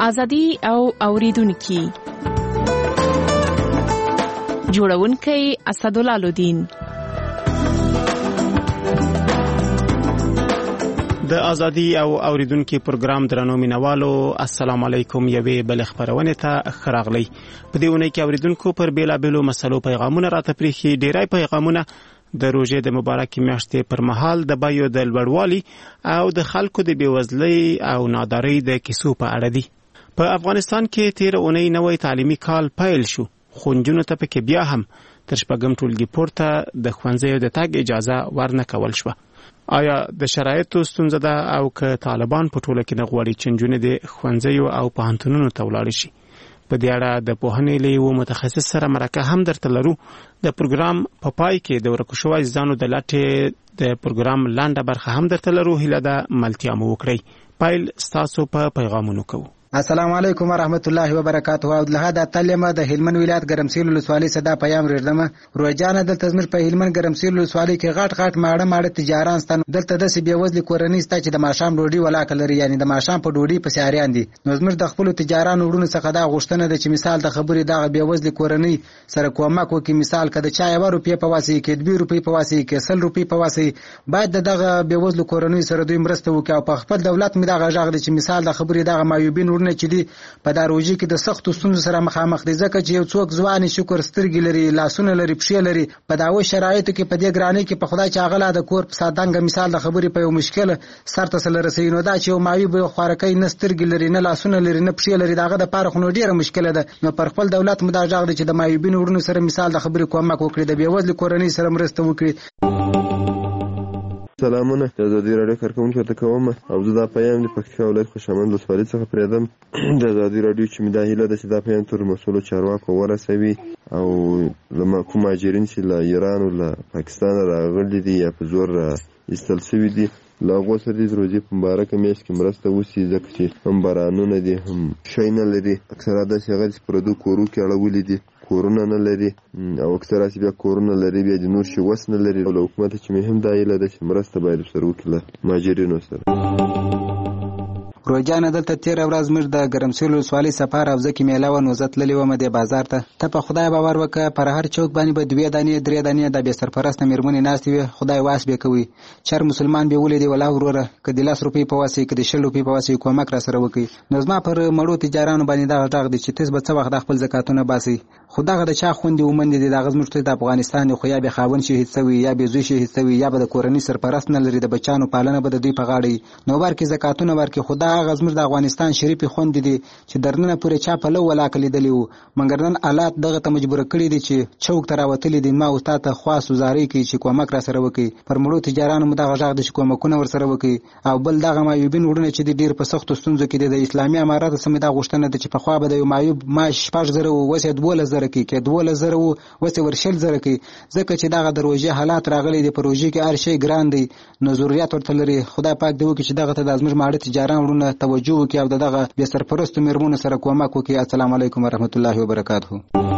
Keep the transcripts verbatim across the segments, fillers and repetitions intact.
ازادي او اوریدونکو جوړونکي اسدالله الدین. د ازادي او اوریدونکو پروګرام درنو مینوالو السلام علیکم. یوه بل خبرونه ته خراغلی په دې ونه کې اوریدونکو پر بیلا بیلو مسلو پیغامونه راته پریخي. ډیرای پیغامونه د روزې د مبارکې میاشتې پر مهال د بیو د لوړوالي او د خلکو د بیوزلۍ او نادارۍ د کیسو په اړه دي. په افغانستان کې تیر اونۍ نوې تعلیمي کال پیل شو، خو نجونو ته پکې بیا هم تر شپږم ټولګي پورته د ښوونځیو د تګ اجازه ورنه کول شوه. آیا د شرایطو ستونزه ده او که طالبان په ټوله کې نه غواړي چې نجونې د ښوونځیو او پوهنتونونو ته ولاړې شي؟ په دې اړه د پوهنې له یو متخصص سره مرکه هم درته لرو. د پروګرام په پای کې د ورکو شوی ځانو د لټې د پروګرام لاندې برخه هم درته لرو. هیله ده ملتیا مو وکړئ. پایل ستاسو په پیغامونو کوو. السلام علیکم ورحمت الله وبرکاته. او له دا تعلیمه د هلمند ولایت ګرمسیر ولسوالۍ صدا پیام ریډمه روزانه دلته زمر په هلمند ګرمسیر ولسوالۍ کې غټ غټ ماړه ماړه تجاران ستن دلته د سی بیوزل کورنۍ ستا چې د ماشام ډوډۍ ولاکه لري، یعنی د ماشام په ډوډۍ په سیاریان دي. نو زمر د خپل تجاران وړونو څخه دا غوښتنه ده چې مثال د خبرې د بیوزل کورنۍ سره کومک وکړي. مثال کده چا یو روپیه په واسي کې دوه روپیه په واسي کې سل روپیه په واسي باید دغه بیوزل کورنۍ سره دوی مرسته وکړي او په خپل دولت می دغه ژغ دي چې مثال د خبرې دغه مایوبین ورنه چې دي په داروجي کې د سختو ستونزو سره مخامخ دي، ځکه چې یو څوک ځواني شکر سترګې لري، لاسونه لري، پښې لري. په داوه شرایطو کې په دې ګرانۍ کې په خدای چې اغلا د کور په سادهنګ مثال د خبرې په یو مشکل سر ته سره رسي، نو دا چې یو مایوب به خورکې نه سترګې لري، نه لاسونه لري، نه پښې لري، داغه د پاره خو نو ډیره مشکله ده. نو پر خپل دولت مداجغ دي چې د مایوبین ورونو سره مثال د خبرې کومک وکړي، د بیوزل کورنۍ سره مرسته وکړي. سلامونه، د ازادي راډیو کارکونکو ته کوم او زه دا پیام د پکتیکا ولایت خوشامند ولسوالۍ څخه پریدم. د ازادي راډیو چې مې دا هیله ده چې دا پیام تر مسؤلو چارواکو ورسوي او له کوم مهاجرین چې له ایران او له پاکستان راغلي دي یا په زور ایستل شوي دي له هغو سره د روزې په مبارکه میاشت کې مرسته وشي، ځکه چې هم بارانونه دي هم شی نه لري. اکثره داسې هغه چې پردو کورو کې اړولي دي، کورونه نه لري او اکثره چې بیا کورونه لري بیا د نور شي وس نه لري. او له حکومته چې مې هم دا هیله ده چې مرسته باید ورسره وکړي له مهاجرینو سره. روزانه دلته تیر ورځ مر د ګرمسیر ولسوالۍ سفر او ځکه میله و نوزت للی و مده بازار ته ته په خدای باور وکړه پر هر چوک باندې به دوی دانې درې دانې د به سرپرست میرمنې ناست وي، خدای واس به کوي. چر مسلمان به ولې دی ولا وروره کدي لاس روپی په واسي کدي شل روپی په واسي کومک را سره وکي. نظم پر مړو تجارانو باندې دا غټ دي چې تاسو به څه وخت خپل زکاتونه باسي. خدای د چا خوندې ومند دي د غزمرته د افغانستان خو یا به خاون شهید سوي یا به زوی شهید سوي یا به د کورنۍ سرپرست نه لري، د بچانو پالنه به د دوی په غاړه نو ورکه زکاتونه ورکه. خدای غزمر د افغانستان شریف خوند دي چې درنه پورې چا په لو ولا کلی دلیو مګر نن حالات دغه ته مجبور کړی دي چې چوک تراوتلی دي. ما او تاسو خاص وزاري کې چې کومک را سره وکي پر مړو تجارانو مدغه ژغ د کومکونه ور سره وکي. او بل دغه مایوبین وړونه چې ډیر په سختو ستونزو کې د اسلامي امارات سم د غوښتنه ده چې په خوا به د مایوب ما شپږ زره وسه دوله زره کې کې دوله زره وسه ورشل زره کې، ځکه چې دغه دروژه حالات راغلي دي. پروژې کې هر شی ګران دي، نو ضرورت ورته لري. خدای پاک دی وکي چې دغه ته د ازمر ماړه تجاران وړونه توجه وکي او دغه به سرپرست میرمنو سره کومک وکي. السلام علیکم ورحمت الله وبرکاته.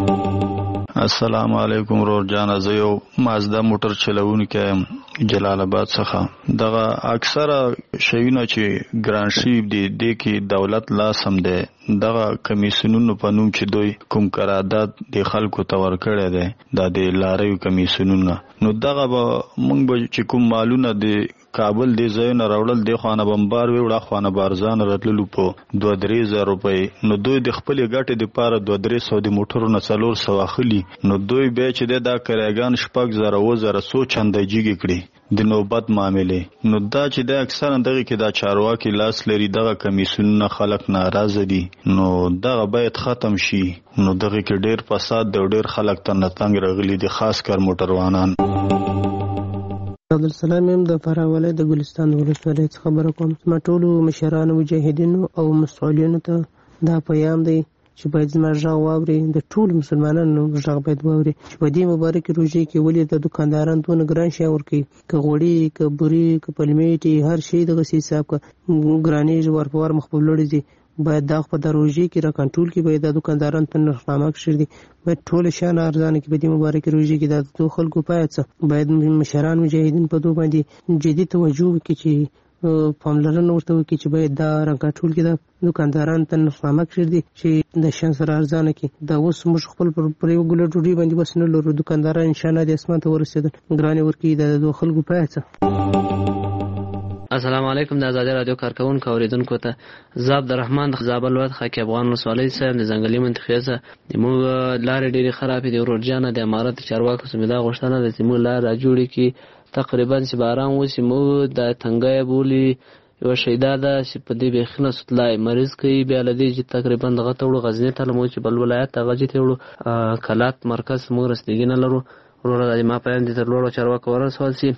السلام علیکم رور جان، زه یو مازدا موټر چلوونکی جلال آباد څخه. دغه اکثره شیونه چې ګران شي دي د کې دولت لا سم ده، دغه کمیسیونونو په نوم چې دوی کوم قرارداد د خلکو تور کړی دی د لارې کمیسیونونو، نو دغه به موږ به چې کوم مالونه د کابل دی ځایونه راوړل دی خوانه بمبار وی وړه خوانه بارزان راتللو په دوه درې زره روپۍ، نو دوی د خپل ګټې د پاره دوه درې سو د موټرونو څلور سو اخلي، نو دوی به چې دا کراګان شپږ زره و زره سو چندایږي کړي د نوبت معاملې. نو دا چې د اکثر دغه کې دا چارواکي لاس لري، دغه کمیسیونونه خلک ناراضه دي، نو دغه باید ختم شي. نو دغه کې ډیر فساد د ډیر خلک ته نتنګ راغلي دي، خاص کر موټروانان. عبدالسلام یم د فراه ولایت د ګلستان ولسوالۍ څخه خبره کوم. ما ټولو مشرانو مجاهدینو او مسؤلینو ته دا پیام دی چې باید زما غږ واوري، د ټولو مسلمانانو غږ باید واوري چې په دې مبارکې روژې کې ولې د دکانداران دونه ګران شی ورکوي، که غوړي که بوري که پلمیټي هر شی دغسې حساب که ګرانېږي ور په ور مخ په لوړې ځي. باید دا په د روژې کې را کنټرول کې باید د دکانداران په نرخنامه کښې دي، باید ټوله شیان ارزانه کړي. په دې مبارکې روژې کې د دو خلکو باید څه باید مشران مجاهدین په دو باندې جدي توجه وکړي چې پاملرنه ورته وکړي چې باید دا رنګاټول کې د دکانداران ته نرخنامه کړي چې د شان سره ارزانه کړي. دا اوس موږ خپل پر یو ګوله ډوډۍ باندې بس نه لرو، دکانداران انشاءالله د اسمان ته ورسېدل ګرانې ورکړي د دوه خلکو په هڅه. السلام علیکم. د آزادي رادیو کارکونکو اوریدونکو ته زه عبدالرحمن د زابل ولایت خاکی افغان ولسوالۍ څخه د ځنګلي منطقې څخه زموږ لارې ډېرې خرابې دي. ورور جانه د امارت چارواکو څخه دا غوښتنه ده چې موږ لار راجوړې کړي، تقریبا چې باران وشي موږ د تنګی بولي یوه شیدا ده چې په دې بیخي نه سطلای مریض کوي. بیا له دې چې تقریبا دغه ته وړو غزني ته لمو چې بل ولایت ته غجې ته وړو کلات مرکز موږ رسېدګي نه لرو. وروره ما پیام دې تر لوړو چارواکو ورسول شي.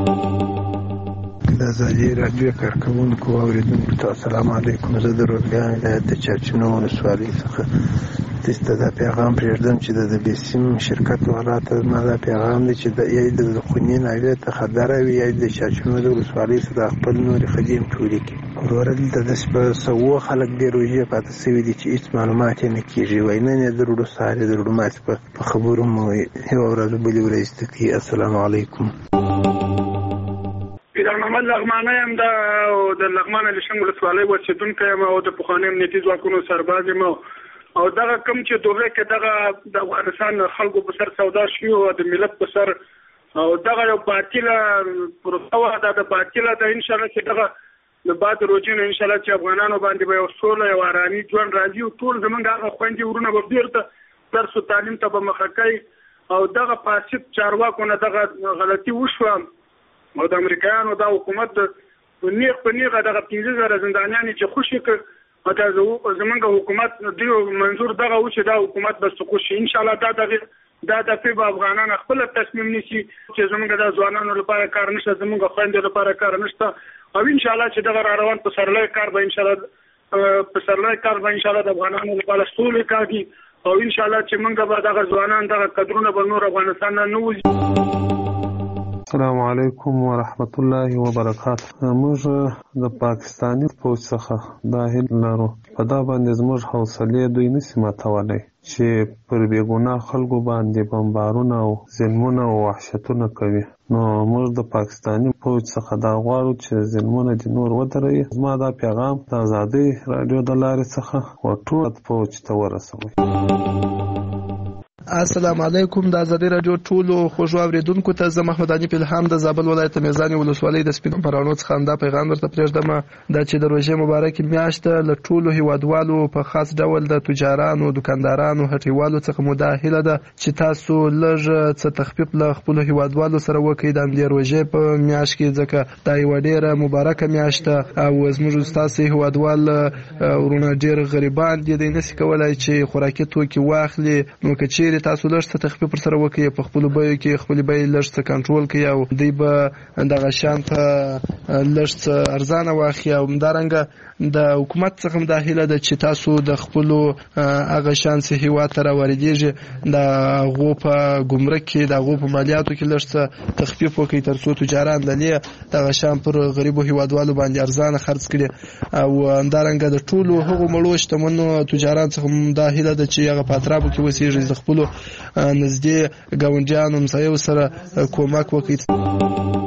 د آزادي رادیو کارکونکو اوریدونکو ته السلام علیکم. زه د روزګان ولایت د چارچینو ولسوالۍ څخه دسته دا پیغام پرېږدم چې د بېسیم شرکت والا ته زما دا پیغام دی چې د یا د خونې ناوې ته خطره وي یا د چارچینو د ولسوالۍ څخه خپل نورې ښځې هم ټولې کړي. وروره دلته داسې په سوو خلک ډېر روژې پاتې شوي دي چې هېڅ معلومات یې نه کېږي. وایي نن یې د روډو سهار یې د روډو ماتې په خبرو مو یوه ورځ بلې ورځ ته کوي. السلام علیکم. محمد لغمانه یم د لغمان لشنګ ولسوالۍ اوسېدونکی یم او د پخواني امنیتي ځواکونو سرباز یم او دغه کوم چې دوبۍ کې دغه د افغانستان خلکو په سر سودا شوي او د ملت په سر او دغه یو باطله پروسه وه. دا د باطله ده انشاءالله چې دغه د بعد روجې نه انشاءالله چې افغانانو باندې به یو سوله یو ارامي ژوند راځي او ټول زمونږ هغه خویندې ورونه به بېرته درس و تعلیم ته به مخه کوي او دغه فاسد چارواکو نه دغه غلطي وشوه او د امریکایانو دا حکومت د نیغ په نیغه دغه پنځه زره زندانیانې چې خوشي کړ او دا زمونږ حکومت دیو منظور دغه و چې دا حکومت به سقوط شي. انشاءالله دا دغه دا دفعې به افغانان خپل تصمیم نیسي چې زمونږ د ځوانانو لپاره کار نشته، زمونږ خویندو لپاره کار نشته او انشاءالله چې دغه را روان په سرلوی کار به انشاءالله په سرلوی کار به انشاءالله د افغانانو لپاره سولې کاږي او انشاءالله چې موږ به دغه ځوانان دغه قدرونه به نور افغانستان نه وځي. السلام علیکم ورحمت الله وبرکاته. موږ د پاکستاني فوج څخه دا هیله لرو په دا باندې زموږ حوصلې دوی نشي ماتولی چې پر بېګناه خلکو باندې بمبارونه او ظلمونه او وحشتونه کوي. نو موږ د پاکستاني فوج څخه دا غواړو چې ظلمونه دې نور ودروي. زما دا پیغام د آزادۍ راډیو د لارې څخه ټول فوج ته ورسوئ. السلام علیکم. د آزادي رادیو ټولو خوږو اوریدونکو ته زه محمد علي پیلهام د زابل ولایت میزانې ولسوالۍ د سپینو پراڼو څخه همدا پیغام درته پرېږدم دا چې د روژې مبارکې میاشت له ټولو هیوادوالو په خاص ډول د تجارانو، دکاندارانو، هټیوالو څخه مو دا هیله ده چې تاسو لږ څه تخفیف له خپلو هیوادوالو سره وکړئ د همدې روژې په میاشت کې، ځکه دا یوه ډېره مبارکه میاشت ده او زموږ ستاسې هیوادوال ورونه ډېر غریبان دي، دوی نشي کولی چې خوراکي توکي واخلي. نو که چیرې تاسو لږ څه تخفیف پر سره وکړئ په خپلو بیو کې خپلې بیې لږ څه کنټرول کړئ او دوی به دغه شیان په لږ څه ارزانه واخلي. او همدارنګه د حکومت څخه هم دا هیله ده چې تاسو د خپلو هغه شیان چې هېواد ته راواردېږي د هغو په ګمرک کې د هغو په مالیاتو کې لږ څه تخفیف وکړئ تر څو تجاران د دې دغه شیان پر غریبو هېوادوالو باندې ارزانه خرڅ کړي. او همدارنګه د ټولو هغو مړو شتمنو تجاران څخه هم دا هیله ده چې هغه په اطرافو کې اوسېږي د خپلو نږدې ګاونډیانو همسایو سره کومک وکړي.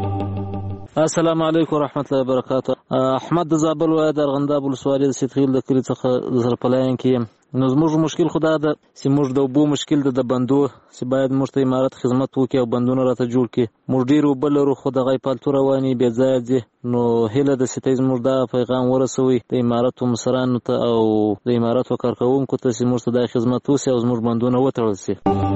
السلام علیکم ورحمت الله وبرکاته. احمد د زابل ولایت د ارغنداب ولسوالۍ د سیدخیل د کلي څخه د سرپلاین کې. نو زموږ مشکل خو دا ده چې موږ د اوبو مشکل ده د بندو چې باید موږ ته امارت خدمت وکړي او بندونه راته جوړ کړي. موږ ډېر اوبه لرو خو دغه یې پالتو روانې بې ځایه ځي. نو هیله ده چې ته زموږ دا پیغام ورسوئ د امارتو مشرانو ته او د امارتو کارکوونکو ته چې موږ ته دا خدمت وشي او زموږ بندونه وتړل شي.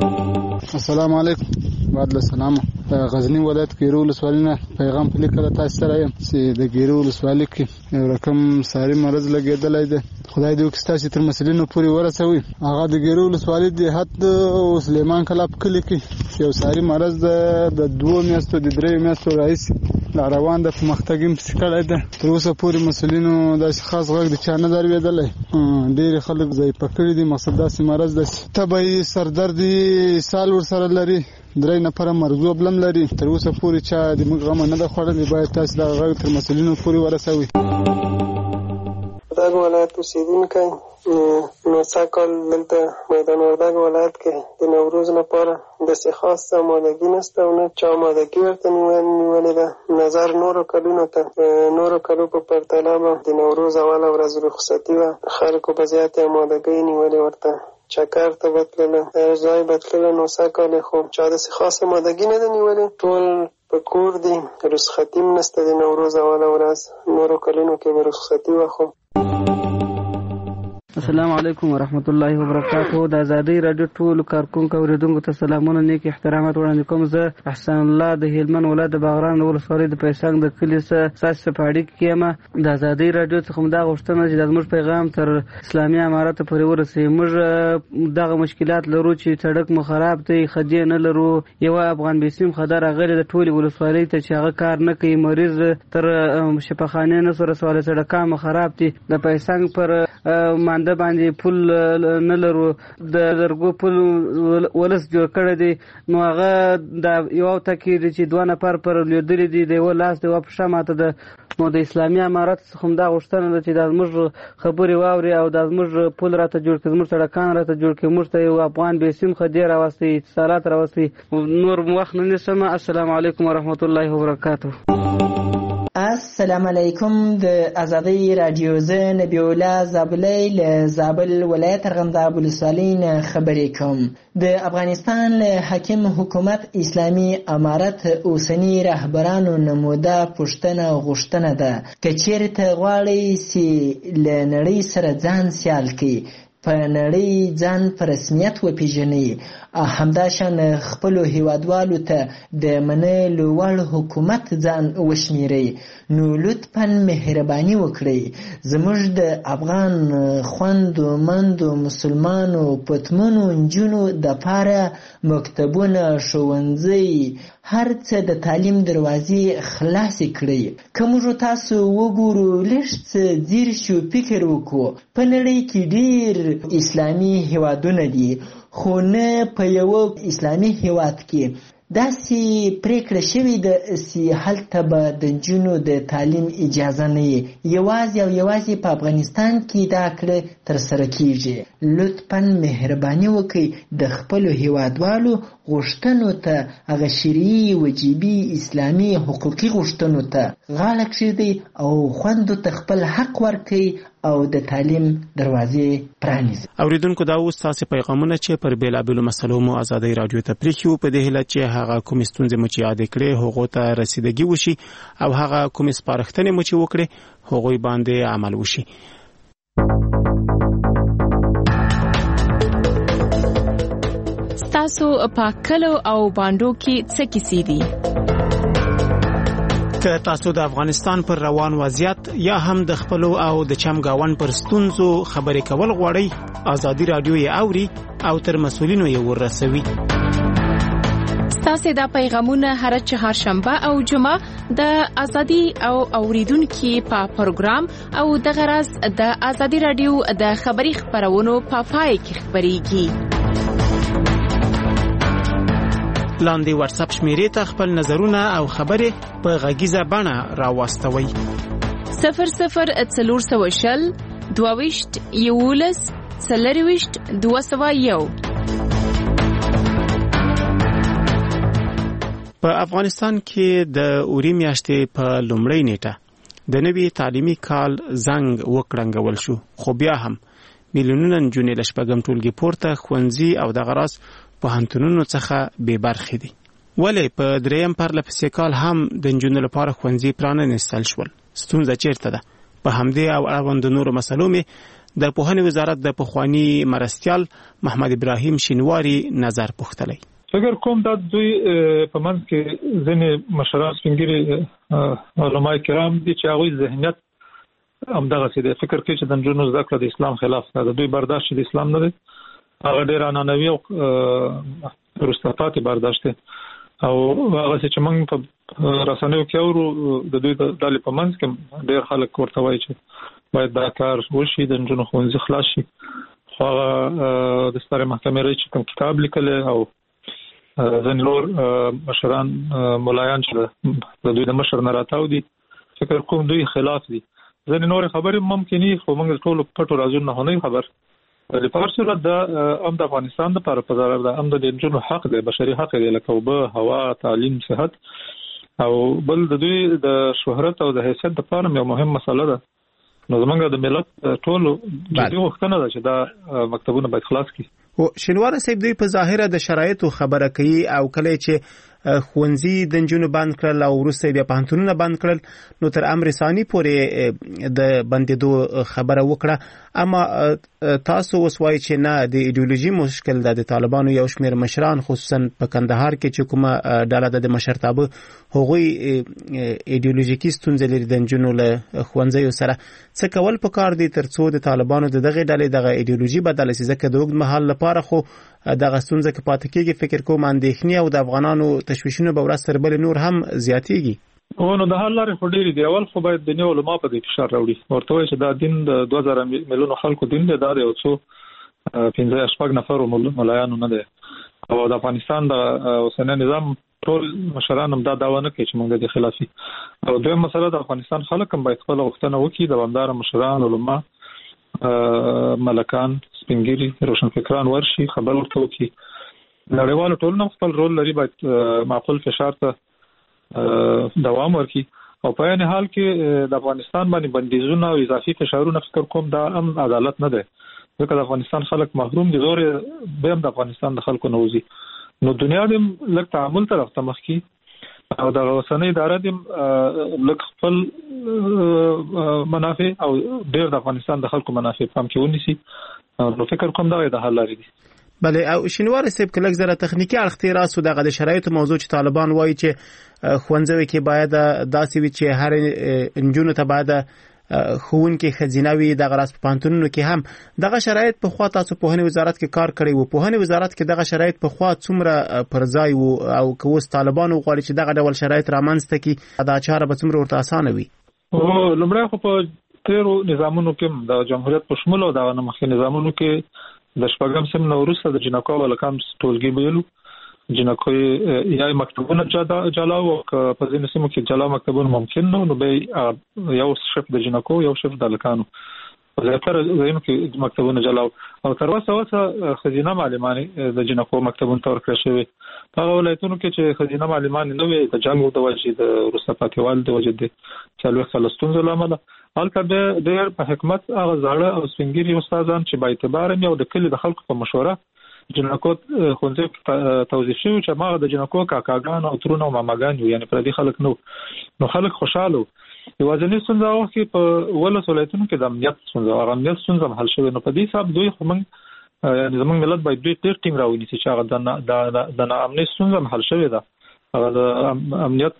السلام علیکم. بعد السلام. غزنی ولایت ګیرو ولسوالۍ نه پیغام په لیکه تاسو سره یم چې د ګیرو ولسوالۍ کې یو رقم ساري مرض لګېدلی دی. خدای دې وکړي تاسو تر مسلینو پورې ورسوي. هغه د ګیرو ولسوالۍ دیهات او سلیمان کلاب کلي کې یو ساري مرض د دوو میاشتو د درېیو میاشتو راهیسې لا روان ده، په مختګ یې پسې کړی ده. تر اوسه پورې مسلینو داسې خاص غږ د چا نه در لوېدلی. ډېرې خلک ضعیفه کړي دي. مقصد داسې مرض ده چې تبه سردرد اسهال ورسره لري، درې نفره مرګوب لم لري. تر اوسه پورې چا د موږ غمه نه ده خوړلې. باید تاسو دغه غږ تر مسؤلینو پورې ورسوئ. دغه ولایت اوسېدونکی نو سږ کال دلته میدان وردګ ولایت کې د نوروز لپاره داسې خاصه آمادګي نشته او نه چا آمادګي ورته نیولې ده. نظر نورو کلونو ته نورو کلو په پرتله به د نوروز اوله ورځ رخصتي وه، خلکو په زیاتې آمادګۍ نیولې ورته چکر ته به تلله ځای به تلله. نو سږ کال یې خو چا داسې خاصه آمادګي نه ده نیولې، ټول په کور دي، رخصتي هم نشته د نوروز اوله ورځ. نورو کلونو کې به رخصتي وه. خو السلام علیکم ورحمت الله وبرکاته. د ازادۍ راډیو ټولو کارکونکو اوریدونکو ته سلامونه، نیک احترامات وړاندې کوم. زه احسان الله د هلمند ولایت د باغران ولسوالۍ د پیسنګ د کلي څخه ستاسو په اړیکه کې یم. د ازادۍ راډیو څخه موږ دا غوښتنه چې زموږ پیغام تر اسلامي امارت پورې ورسوي. موږ دغه مشکلات لرو چې سړک مو خراب دی، خدي نه لرو، یو افغان بیسیم خدای راغلی د ټولې ولسوالۍ ته چې هغه کار نه کوي، مریض تر شفاخانې نه سو رسولی، سړکان مو خراب دي. د پیسنګ پر مانده باندې پل نه لرو، د زرګو پل ولس جوړ کړی دی. نو هغه د یو تکي دی چې دوه نفر پر لیدلې دي، د یو لاس د یو پښه ماته ده. نو د اسلامي امارت څخه هم دا غوښتنه ده چې دا زموږ خبرې واوري او دا زموږ پل راته جوړ کړي، زموږ سړکان راته جوړ کړي، موږ ته یو افغان بیسیم خدي راوستي، اتصالات راوستي. نور وخت نه نیسم. السلام علیکم ورحمت الله وبرکاته. السلام علیکم. د ازادۍ راډیو زه نبی الله زابلی له زابل ولایت ارغنداب ولسوالۍ نه خبرې کوم. د افغانستان له حاکم حکومت اسلامي امارت اوسني رهبرانو نموده پوښتنه غوښتنه ده که چیرته غواړئ چې له نړۍ سره ځان سیال کړي، په نړۍ ځان په رسمیت وپیژنئ، همداشان خپلو هیوادوالو ته د منلو وړ حکومت ځان وشمیرئ، نو لطفا مهرباني وکړئ. زموږ د افغان خویندو مندو مسلمانو پتمنو نجونو دپاره مکتبونه، ښوونځي، هر څه د تعلیم دروازې خلاصې کړئ. که موږ تاسو وګورو، لږ څه ځیر شو، فکر وکړو. په نړۍ کې ډېر اسلامي هیوادونه دي، خو نه په یو اسلامي هیواد کې داسې پریکړه شوې ده چې هلته به د نجونو د تعلیم اجازه نه وي. یوازې او یوازې په افغانستان کې دا کړه ترسره کیږي. لطفا مهرباني وکړئ د خپلو هیوادوالو غوښتنو ته، هغه شرعي وجیبي اسلامي حقوقي غوښتنو ته غاړه کښېږدئ او خویندو ته خپل حق ورکړئ او د تعلیم دروازې پرانیزي. اوریدونکو دا اوس تاسو پیغامونه چې پر بیلابیلو مسلو مو ازادۍ راډیو ته پریښیو، په دې هیله چې هغه کوم ستونزې مو چې یاد کړې هغه ته رسیدګي وشي او هغه کوم سپارښتنې مو چې وکړي هغه باندې عمل وشي. تاسو په کلو او باندو کې څه کیسې دي؟ که تاسو د افغانستان پر روان وضعیت یا هم د خپلو او د چمګاون پر ستونزو خبرې کول غواړئ، ازادي راډیو یې اوري او تر مسؤلینو یې ورسوي. ستاسو دا پیغامونه هر چهارشنبه او جمعه د ازادي او اوریدونکو په پروګرام او د غرض د ازادي راډیو د خبري خبرونو په پای کې خبريږي. لاندې واتس اپ شمیرې ته خپل نظرونه او خبرې په غږیزه بڼه راوستوي. صفر صفر څلور سوه شل دوه ویشت یولس څلور ویشت دوه سوه یو. په افغانستان کې د اوري میاشتې په لومړۍ نیټه د نوي تعلیمي کال زنګ وکړنګول شو، خو بیا هم میلیونونه نجونې له شپږم ټولګي پورته ښوونځي او دغه راز پوهنتونونو څخه بې برخې دي. ولې په دریم پرلپسې کال هم د نجونو لپاره ښوونځي پرانستل شول؟ ستونزه چیرته ده؟ په همدې او اړوند نورو مسلو مې د پوهنې وزارت د پخواني مرستیال محمد ابراهیم شینواری نظر پوښتلی. فکر کوم دا دوی په منځ کې ځینې مشران سپین ږیري علما کرام دي چې هغوی ذهنیت همدغسې دی، فکر کوي چې د نجونو زده کړه د اسلام خلاف ده، د دوی برداشت چې د اسلام نه دی، هغه ډېر عنعنوي او وروسته پاتې برداشت دی. او هغسې چې موږ په رسنیو کې اورو د دوی د ډلې په منځ کې ډېر خلک ورته وایي چې باید دا کار وشي، د نجونو ښوونځي خلاص شي. خو هغه د سترې محکمې رئیس چې کوم کتاب لیکلی او ځینې نور مشران ملایان چې د دوی د مشر نه راتاو دي، فکر کوم دوی خلاف دي. ځینې نور خبرې ممکني خو موږ ټول پټو رازونه نه خبر د پارسره د ام د افغانستان د پر په ضرر د ام د جنونو حق دی بشري حق دی لکه اوبه هوا تعلیم صحت او بل د دوی د شهرت او د حیثیت لپاره یو مهم مسله ده نو زمونږ د ملت ټول جدي وختونه ده چې دا مکتبونه باید خلاص کړي او شینوار صاحب دوی په ظاهره د شرایطو خبره کوي او کله چې خوندزي د جنونو بند کړل او وروسته بیا پانتونونه بند کړل نو تر امر ثاني پورې د بندیدو خبره وکړه اما تاسو وسوای چې نه د ایدئولوژي مشکل ده د طالبانو یو شمېر مشران خصوصا په کندهار کې چې کومه ډله د مشرتابه هغوی ایدئولوژیکي ستونزې لري د جنونو له خوندزیو سره څه کول پکار دي ترڅو د طالبانو د دغه ډلې دغه ایدئولوژي بدله شي ځکه د اوږد مهال لپاره خو دغه ستونزه کې پاتې کېږي فکر کوم اندېښنې او د افغانانو تشویشونه به ورځ تر بلې نور هم زیاتېږي او نو د حل لارې خو ډېرې دي اول خو باید د نیو علما په دې فشار راوړي ورته وایي چې دا دین د دوه زره میلیونو خلکو دین دی دا د یو څو پنځه شپږ نفرو ملایانو نه دی او د افغانستان د اوسنی نظام ټول مشران هم دا دعوا نه کوي چې موږ د خلافي او دویم مسله د افغانستان خلک هم باید خپل غوښتنه وکړي د بمدار مشران علما ملکان سپینګری روشنفکران ورشي خبر ورته وکړي نړیوالو ټولنو خپل رول لري باید معقول فشار ته دوام ورکړي او په عین حال کې د افغانستان باندې بندیزونه او اضافي فشارونه فکر کوم دا هم عدالت نه ده ځکه د افغانستان خلک محروم دي زور به هم د افغانستان د خلکو نوځي نو دنیا دې لږ تعامل طرف ته مخ کی او د اوسنۍ اداره دې لږ خپل منافع او ډېر د افغانستان د خلکو منافع پام کې ونیسي نو فکر کوم دا د حل لري بله او شینوار صاحب کله زره تخنیکی اړخ راسو دغه د شرایطو موضوع چې طالبان وایي چې خوندزوي کې باید داسې وي چې هر انجونو ته باید خون کې خزینوي د غراس په پانتونونو کې هم دغه شرایط په خوا تاسو په هنه وزارت کې کار کړی وو په هنه وزارت کې دغه شرایط په خوا څومره پرځای وو او کوس طالبانو غواړي چې دغه ډول شرایط رامنځته کړي دا چاره به څومره ورته اسانه وي او لمړی خو په تیرو نظامونو کې د جمهوریت په شمول او د مخکې نظامونو کې د شپږم سم نو وروسته د جنکو ولکم ټولګي ویلو جنکو یا مکتبونه جلاو او په ځینو سیمو کې جلا مکتبونه ممکن نو نو به یو شف د جنکو یو شف د لکانو په زیاتره ځینو کې مکتبونه جلاو او تر اوسه اوسه خزینه معلمانه د جنکو مکتبونه تور کړی شوی په ولایتونو کې چې خزینه معلمانه نو د جنگ د وجې د روسه پاتېوال د وجې د چالو فلسطین زلامه حالته د ډېر په حکمت هغه زاړه او سپینګری استادان چې با اعتبار یو د کلی د خلکو په مشوره جنکو خونځي توظیف شوی چې ما د جنکو کاکاګان او ترونه او ماماګان یعنی پر دې خلک نو نو خلک خوشاله یوازینی څنګه وخت کې په ولس ولایتونو کې د امنیت څنګه هغه امنیت څنګه حل شوی نو په دې حساب دوی خو موږ یعنی زموږ ملت باید ډېر ډېر ټینګ راوړي چې هغه د د امنیت څنګه حل شوی ده هغه د امنیت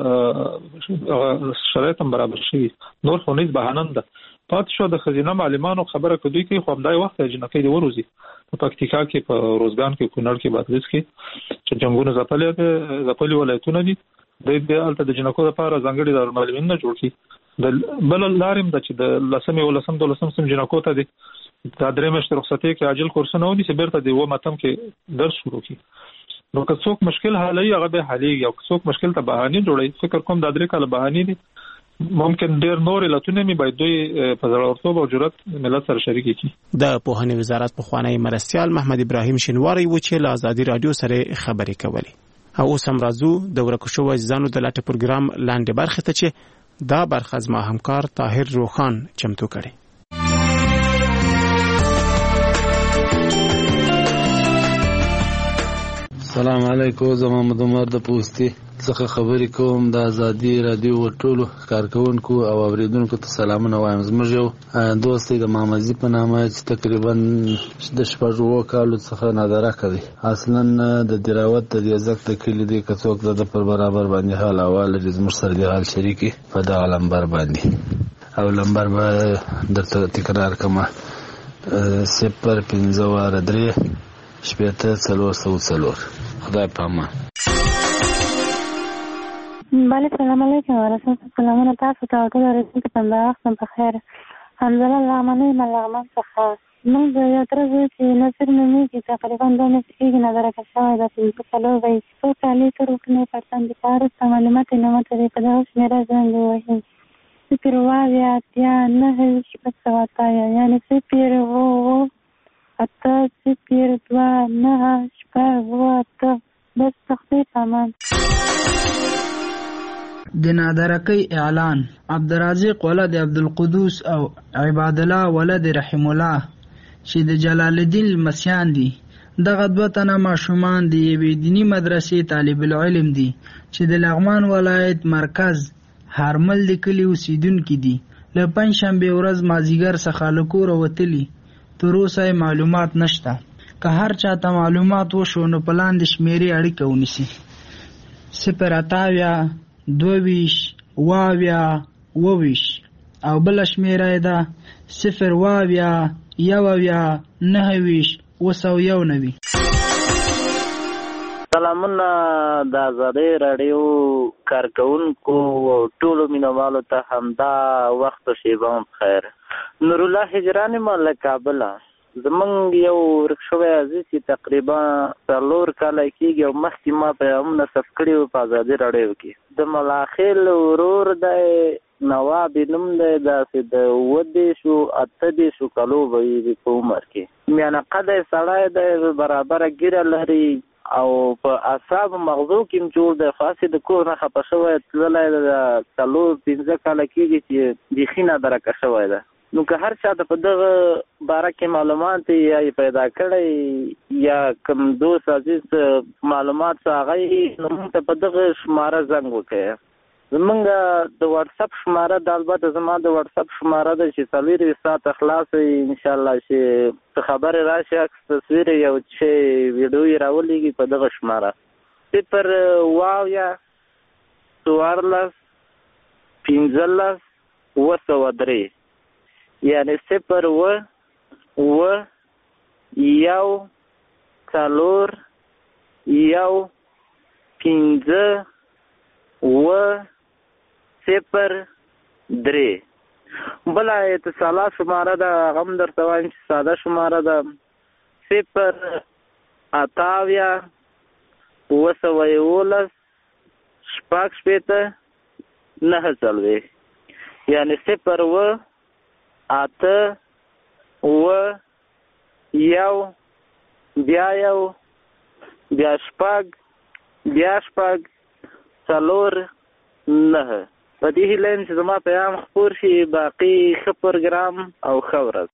شرایط هم برابر شي نور خو نه بهانه ده پات شو د خزینه معلمانو خبره کوي کې خو همدای وخت جنکې دی وروزي په پکتیکا کې په روزګان کې کونړ کې بادغیس کې چې جنگونه زپلې زپلې ولایتونه دي د دې الته د جنکو لپاره ځانګړي د معلمین نه جوړ کی د بل لارم د چې د لسمې ولسم د لسم سم جنکو ته دي دا درې مشت رخصتي کې عاجل کورسونه ونی چې بیرته دی و ماتم کې درس شروع کی نو که څوک مشکل حلي هغه به حلي یو څوک مشکل ته بهانه جوړي فکر کوم د درې کاله بهانه دي ممکن ډیر نور علتونه می باید دوی په ضرورتوب او جرأت ملت سره شریک کړي د پوهنې وزارت په خوانی مرستيال محمد ابراهیم شینواری و چې له آزادي رادیو سره خبرې کولې او اوس هم راځو د ورکو شو ځانو د لاټ پروګرام لاندې برخه ته چې دا برخه زما همکار طاهر روخان چمتو کړي السلام علیکم زما مدمر د پوسټي څخه خبرې کوم د آزادي رادیو ټولو کارکونکو او اوریدونکو ته سلامونه وایم زموږ یو دوست د مامزي په نامه چې تقریبا د شپږو کالو څخه نادره کوي اصلا د دراوت د ریاضت د کلی دی کڅوک د پر برابر باندې حال اول د زموږ سره د حال شریکي په دغه لمبر باندې او لمبر به درته تکرار کما صفر پنځه واره درې شپېته څلور سوه څلور خدای پامان بله سلام علیکم ورحمت سلامونه تاسو ته ټول رسېږي په همدا وخت هم په خیر حمدالله لغمنۍ من لغمان څخه موږ د یو تره زوی چې نصر نومېږي تقریبا دوه میاشتې کېږي نادرکه شوی ده پنځه څلور به یې څو کالي تر وکنۍ پرتن د پاره ستا معلومات یې نه ماته دی په دغه شمېره زنګ ووهي صفر اویا اتیا نهه شپږ سوه اتیا یعنې صفر اوه اوه اته صفر دوه نهه شپږ اوه اته. بس تخفیف امان. د نادرکۍ اعلان. عبدالرازق ولد عبدالقدوس او عباد الله ولد رحم الله چې د جلال الدین لمسیان دي. دغه دوه تنه ماشومان د یوې دیني مدرسې طالب العلم دي چې د لغمان ولایت مرکز هارمل د کلي اوسیدونکي دي. له پنجشنبې ورځ مازدیګر څخه له کوره وتلي، تر اوسه معلومات نشته. که هر چاته معلومات وشو نو په لاندې شمیرې اړیکه ونیسي: صفر اتاویا دوه ویشت واویا اوه ویشت او بله شمیره یې ده صفر واویا یو اویا نهه ویشت اوه سوه یو نوي. سلامونه د ازادۍ راډیو کارکوونکو او ټولو مینوالو ته همدا وخت شیبه هم خیر. نورالله هجراني ما له کابله. زمونږ یو ورک شوی عزیز چې تقریبا څلور کاله کېږي او مخکې ما پیغامونه ثبت کړي وو په ازادۍ راډیو کې. د ملاخیل ورور دی نواب نوم دی، داسې د اووه دېرشو اته دېرشو کالو به وي په عمر کې. میانه قده سړی دی، برابره ګیره لري او په اعصابو مغزو کې هم جوړ دی. خاصې د کور نه خفه شوی تللی د څلور پنځه کاله کېږي چې بیخي نادرکه شوی ده. نو که هر چا ته په دغه باره کې معلومات یا یې پیدا کړی یا کوم دوست عزیز معلومات څه هغه نو موږ ته په دغه شماره زنګ وکړئ. زمونږ د واټساپ شماره د البته زما د واټساپ شماره ده چې څلورویشت ساعته خلاص وي انشاءالله چې څه خبرې راشي عکس تصویر یو چې ویډیو یې راولېږي په دغه شماره صفر واویا څوارلس پنځلس اوه سوه درې یعنې صفر اوه اوه یو څلور یو پنځه اوه صفر درې. بله اتصالات شماره ده هغه هم درته وایم چې ساده شماره ده صفر اته اویا اوه سوه یولس شپږ شپېته نهه څلوېښت یعنې صفر اوه اته اوه یو بیا یو بیا شپږ بیا شپږ څلور نهه. په دې هیله یم چې زما پیغام خپور شي. باقي ښه پروګرام او ښه ورځ.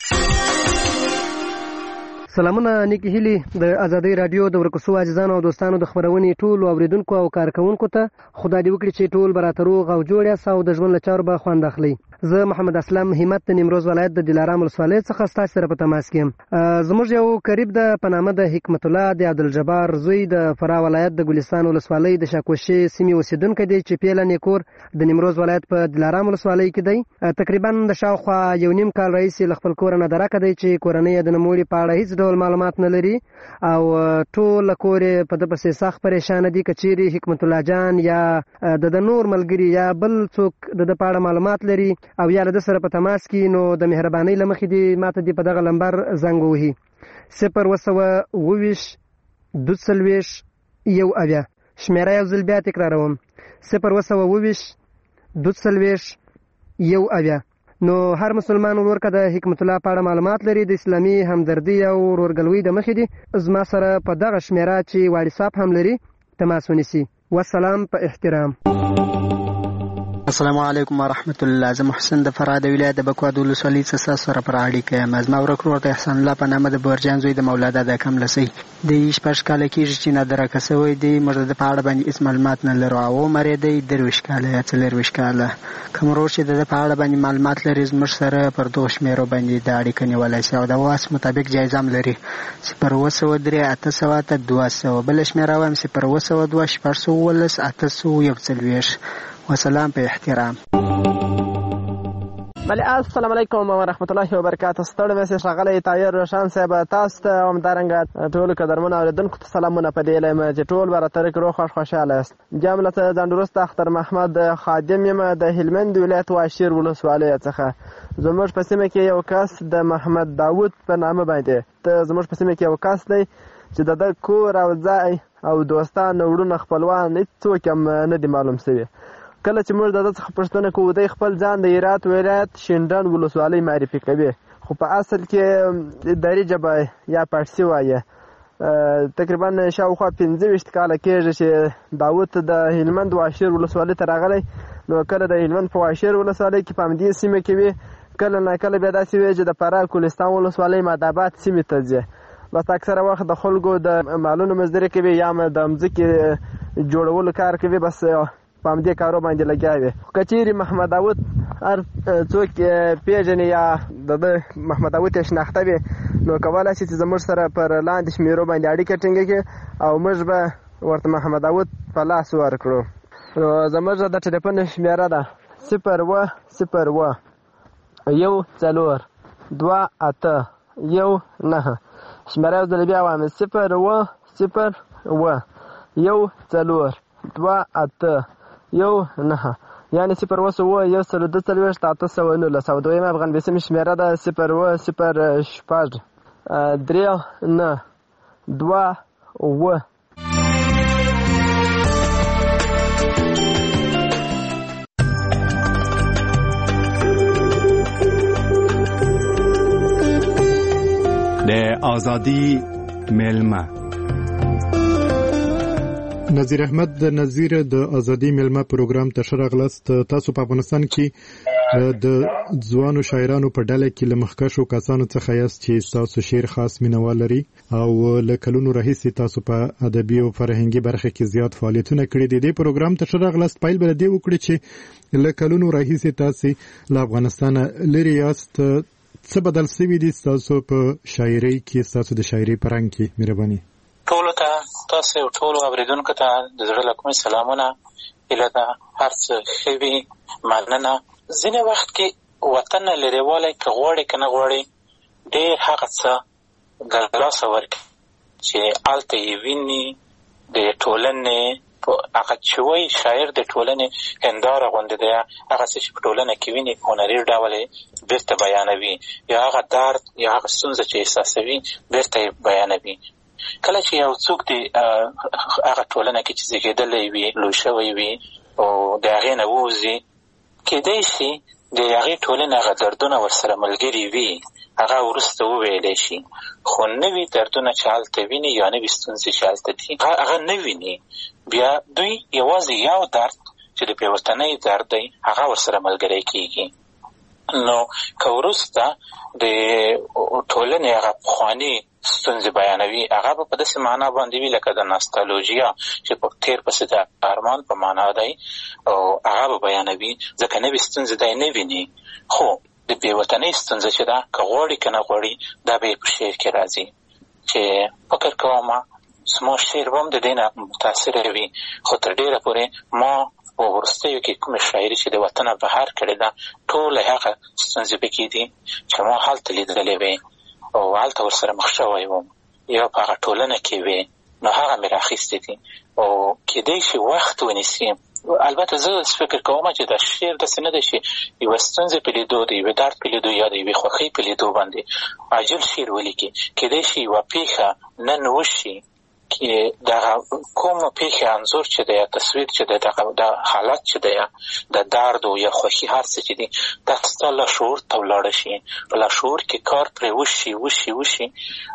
سلامونه نیکی هیلي د ازادۍ راډیو د ورکو شوو عزیزانو او دوستانو د خپرونې ټولو اوریدونکو او کارکوونکو ته خدای دې وکړي چې ټول به راته روغ او جوړ یاست او د ژوند له چارو به خوند اخلئ. زه محمد اسلم همت د نیمروز ولایت د دلارام ولسوالۍ څخه ستاسو سره په تماس کې یم. زموږ یو قریب د په نامه د حکمت الله د عبدالجبار زوی د فراه ولایت د ګلستان ولسوالۍ د شاکوشي سیمې اوسیدونکی دی چې پیله نیکور د نیمروز ولایت په دلارام ولسوالۍ کې دی. تقریبا د شاوخوا یو نیم کال راهیسې له خپل کوره نادرکه دی چې کورنۍ یې د نوموړي په اړه هیڅ ډول معلومات نه لري او ټول کور یې په ده پسې سخت پریشانه دي. که چیرې حکمت الله جان یا د د نور ملګري یا بل څوک د ده په اړه معلومات لري او یا له ده سره په تماس کې نو د مهربانۍ له مخې دې ما ته دې په دغه لمبر زنګ ووهي صفر اوه سوه اوه ویشت دوه څلوېښت یو اویا. شمېره یو ځل بیا تکراروم صفر اوه سوه اوه ویشت دوه څلوېښت یو اویا. نو هر مسلمان ورور که د حکمت الله په اړه معلومات لري د اسلامي همدردي او ورورګلوۍ د مخې دي زما سره په دغه شمېره چې واټساپ هم لري تماس ونیسي. والسلام په احترام. السلام علیکم ورحمت الله. زه محسن د فراه د ولایت د بکواد ولسوالۍ څخه ستاسو سره پر اړیکه یم. زما ورک ورور د احسان الله په نامه د بورجان زوی د مولادا د کملسۍ دی شپږ کاله کېږي چې نادرکه سوی دی. موږ د په اړه باندې هېڅ معلومات نه لرو او عمر یې دی درویشت کاله یا څلېرویشت کاله. کوم ورور چې د ده په اړه باندې معلومات لري زموږ سره پر دغو شمېرو باندې د اړیکه نیولی شي او د واس مطابق جایزه هم لري صفر اوه سوه درې اته سوه اته دوه سوه. بله شمېره وایم صفر اوه سوه دوه شپږ سوه اوولس اته سوه یو څلوېښت. وسلام په احترام. بله السلام علیکم ورحمت الله وبرکاته. ستړی مې سې ښاغلی طاهر روشن صاحب تاسو ته همدارنګه ټولو قدرمنو اورېدونکو ته سلامونه په دې هیله یم چې ټول به راته روغ خوښ خوشحاله یاست. جملة ځانډرست اختر محمد خادم یم د هلمند ولایت واشیر ولسوالۍ څخه. زموږ په سیمه کې یو کس د محمد داود په نامه باندې ته زموږ په سیمه کې یو کس دی چې د ده کور او ځای او دوستان وروڼه خپلوان هېڅ څوک هم نه دي معلوم شوي. کله چې موږ د ده څخه پوښتنه کوو دی خپل ځان د هرات ولایت شینډنډ ولسوالۍ معرفي کوي، خو په اصل کې دري ژبه یا پارسي وایي. تقریبا شاوخوا پنځه ویشت کاله کېږي چې داود د هلمند واشیر ولسوالۍ ته راغلی، نو کله د هلمند په واشیر ولسوالۍ کې په همدې سیمه کې وي، کله نه کله بیا داسې وي چې د فراه کوهستان ولسوالۍ مادآباد سیمې ته ځي. بس اکثره وخت د خلکو د مالونو مزدوري کوي یا د مځکې جوړولو کار کوي، بس په همدې کارو باندې لګیا وي. که چیرې محمد داود هر څوک پیژني یا د ده محمد داود یې شناخته وي، نو کولی شي چې زموږ سره پر لاندې شمېرو باندې اړیکه ټینګه کړي او موږ به ورته محمد داود په لاس ورکړو. نو زموږ د ټلیفون شمېره ده صفر اوه صفر اوه یو څلور دوه اته یو نهه. شمېره یو ځل بیا وایم صفر اوه صفر اوه یو څلور دوه اته یو نهه، یعنې صفر اوه سوه اوه یو سل دوه څلوېښت اته سوه نولس. او دویمه افغان بیسیمې شمېره ده صفر اوه صفر شپږ درې نه دوه اوه. د ازادي ملمه نظیر احمد د نظیر د ازادي ملمه پروګرام ته ښه راغلاست. تاسو په افغانستان کې د ځوانو شاعرانو په ډله کې له مخکښو کسانو څخه یاست چې تاسو شعر خاص مینوال لري او له کلونو راهیسې تاسو په ادبي او فرهنګي برخه کې زیات فعالیتونه کړي دي. دې پروګرام ته ښه راغلاست. پیل به دې وکړي چې له کلونو راهیسې تاسو له افغانستان لري یاست، څه بدل شوي دي تاسو په شاعرۍ کې، تاسو د شاعرۍ په رنګ کې؟ مهرباني. ټولو ته، تاسو ټولو اوریدونکو ته د زړه له کومې سلامونه، هیله ده هر څه ښه وي، مننه. ځینې وخت کې وطن نه لرېوالی که غواړي که نه غواړي ډېر هغه څه د لاسه ورکړي چې هلته یې ویني د ټولنې هغه چې وایي شاعر د ټولنې هنداره غوندې دی، هغه څه چې په ټولنه کې ویني په هنري ډول یې بېرته بیانوي، یا هغه درد یا هغه ستونزه چې احساسوي بېرته یې بیانوي. کله چې یو څوک د هغه ټولنه کې چې زېږېدلی وي، لوی شوی وي او د هغې نه ووځي، کېدی شي د هغې ټولنې هغه دردونه ورسره ملګري وي، هغه وروسته وویلی شي، خو نوي دردونه چې هلته ویني یا نوي ستونزې چې هلته دي هغه نه ویني. بیا دوی یوازې یو درد چې د بېوطنۍ درد دی هغه ورسره ملګری کېږي. نو که وروسته د ټولنې هغه پخواني ستونزې بیانوي، هغه به په داسې معنا باندې وي لکه د ناستالوژیا چې په تېر پسې د ارمان په معنا دی، او هغه به بیانوي ځکه نوې ستونزې دی نه ویني. خو د بېوطنۍ ستونزه چې ده که غواړي که نه غواړي دا به یې په شعر کې راځي، چې فکر کوم زما شعر به هم د دې نه متاثره وي. خو تر ډېره پورې ما په وروستیو کې کومې شاعري چې د وطن نه بهر کړې ده ټوله هغه ستونزې پکې دي چې ما هلته لیدلې وې او هلته ورسره مخ شوی وم یا په هغه ټولنه کې وې، نو هغه مې راخیستې دي او کېدی شي وخت ونیسي. البته زه فکر کوم چې دا شعر داسې نه دی چې یوه ستونزې په لیدو د یوې درد په لیدو یا د یوې خوښۍ په لیدو باندې عاجل شعر ولیکي. کېدی شي یوه پېښه نن وشي کې دغه کومه پېښې انځور چې دی یا تصویر چې دی دغه د حالت چې دی د درد او یا خوښي هر څه چې دي دا ستا لاشعور ته ولاړه شي، په لاشعور کې کار پرې وشي وشي وشي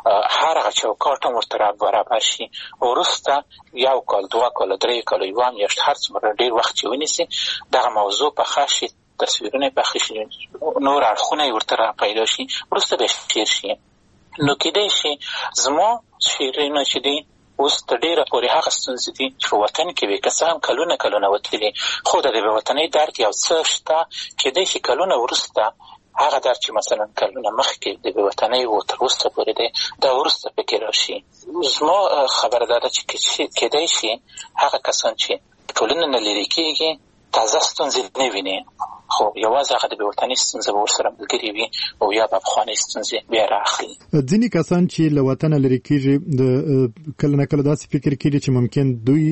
هر هغه چوکاټ هم ورته برابر شي. وروسته یو کال دوه کاله درې کاله یوه میاشت هر څومره ډېر وخت چې ونیسي دغه موضوع پخه شي، تصویرونه پخه شي، نور اړخونه یې ورته را پیدا شي، وروسته به شعر شي. نو کېدی شي زما شعرونه چې دي اوس تر ډېره پورې هغه ستونزې دي چې په وطن کې وي، که څه هم کلونه کلونه وتلي، خو د بې وطنۍ درد یو څه شته. کېدی شي کلونه وروسته هغه درد چې مثلا کلونه مخکې د بې وطنۍ و تر وروسته پورې دی دا وروسته پکې راشي. زما خبره دا ده چې کېدی شي هغه کسان چې ټولنه نه لرې کېږي تازه ستونزې نه ویني، خو یوازې هغه د بې وطنۍ ستونزه به ورسره ملګري وي او یا به پخوانۍ ستونزې بیا رااخلي. ځینې کسان چې له وطنه لرې کېږي د کله نه کله داسې فکر کېږي چې ممکن دوی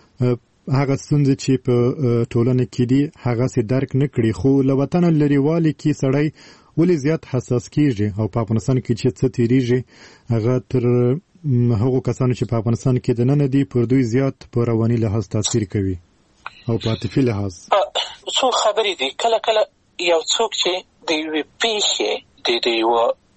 هغه ستونزې چې په ټولنه کې دي هغسې درک نه کړي، خو له وطنه لرېوالي کې سړی ولې زیات حساس کېږي او په افغانستان کې چې څه تېرېږي هغه تر هغو کسانو چې په افغانستان کې دننه دي پر دوی زیات په رواني لحاظ تاثیر کوي؟ او په عاطفي لحاظ څو خبرې دي. کله کله یو څوک چې د یوې پیښې د یو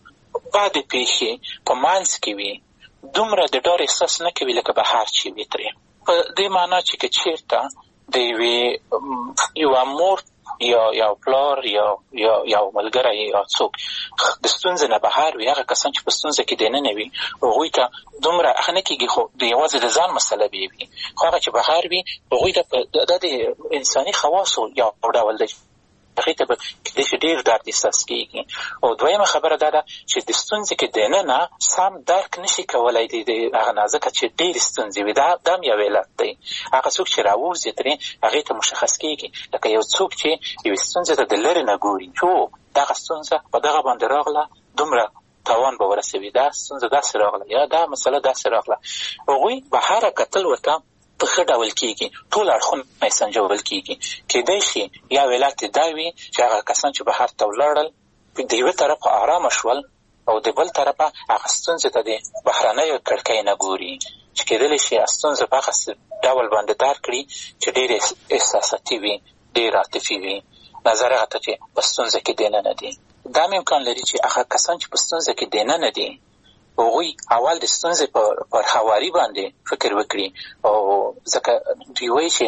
بد پیښې په منځ کې وي دومره د ډار احساس نه کوي لکه بهر چې وي ترې. په دې معنا چې که چېرته د یوې یوه مور یا یا پلار یا یا یا ملګری یا څوک د ستونزې نه بهر وي، هغه کسان چې په ستونزه کې دننه وي هغوی ته دومره ښه نه کېږي، خو د یوازې د ځان مسله به وي. خو هغه چې بهر وي هغوی ته دا د انساني خواصو یو ډول دی، هغې ته به کېدای شي ډېر درد احساس کېږي. او دویمه خبره دا ده چې د ستونزې کې دننه سم درک نشي کولی دی د هغه نه، ځکه چې ډېرې ستونزې وي. دا دا هم یو علت دی. هغه څوک چې راووځي ترې هغې ته مشخص کېږي، لکه یو څوک چې یوې ستونزې ته د لرې نه ګوري چې او دغه ستونزه په دغه باندې راغله، دومره تاوان به ورسوي، دا ستونزه داسې راغله یا دا مسله داسې راغله. هغوی بهره کتل ورته په ښه ډول کېږي، ټول اړخونه یې سنجول کېږي. کېدای شي یو علت یې دا وي چې هغه کسان چې بهر ته ولاړل د یوه طرفه ارامه شول او د بل طرفه هغه ستونزې ته د بهرنیو کړکۍ نه ګوري، چې کېدلی شي ستونزه په هغه ډول باندې درک کړي چې ډېر احساساتي وي، ډېر عاطفي وي، نظر هغه ته چې په ستونزه کې دننه دي. دا هم امکان لري چې هغه کسان چې په ستونزه کې دننه دي هغوی اول د ستونزې پر هواري باندې فکر وکړي، او ځکه دوی وایي چې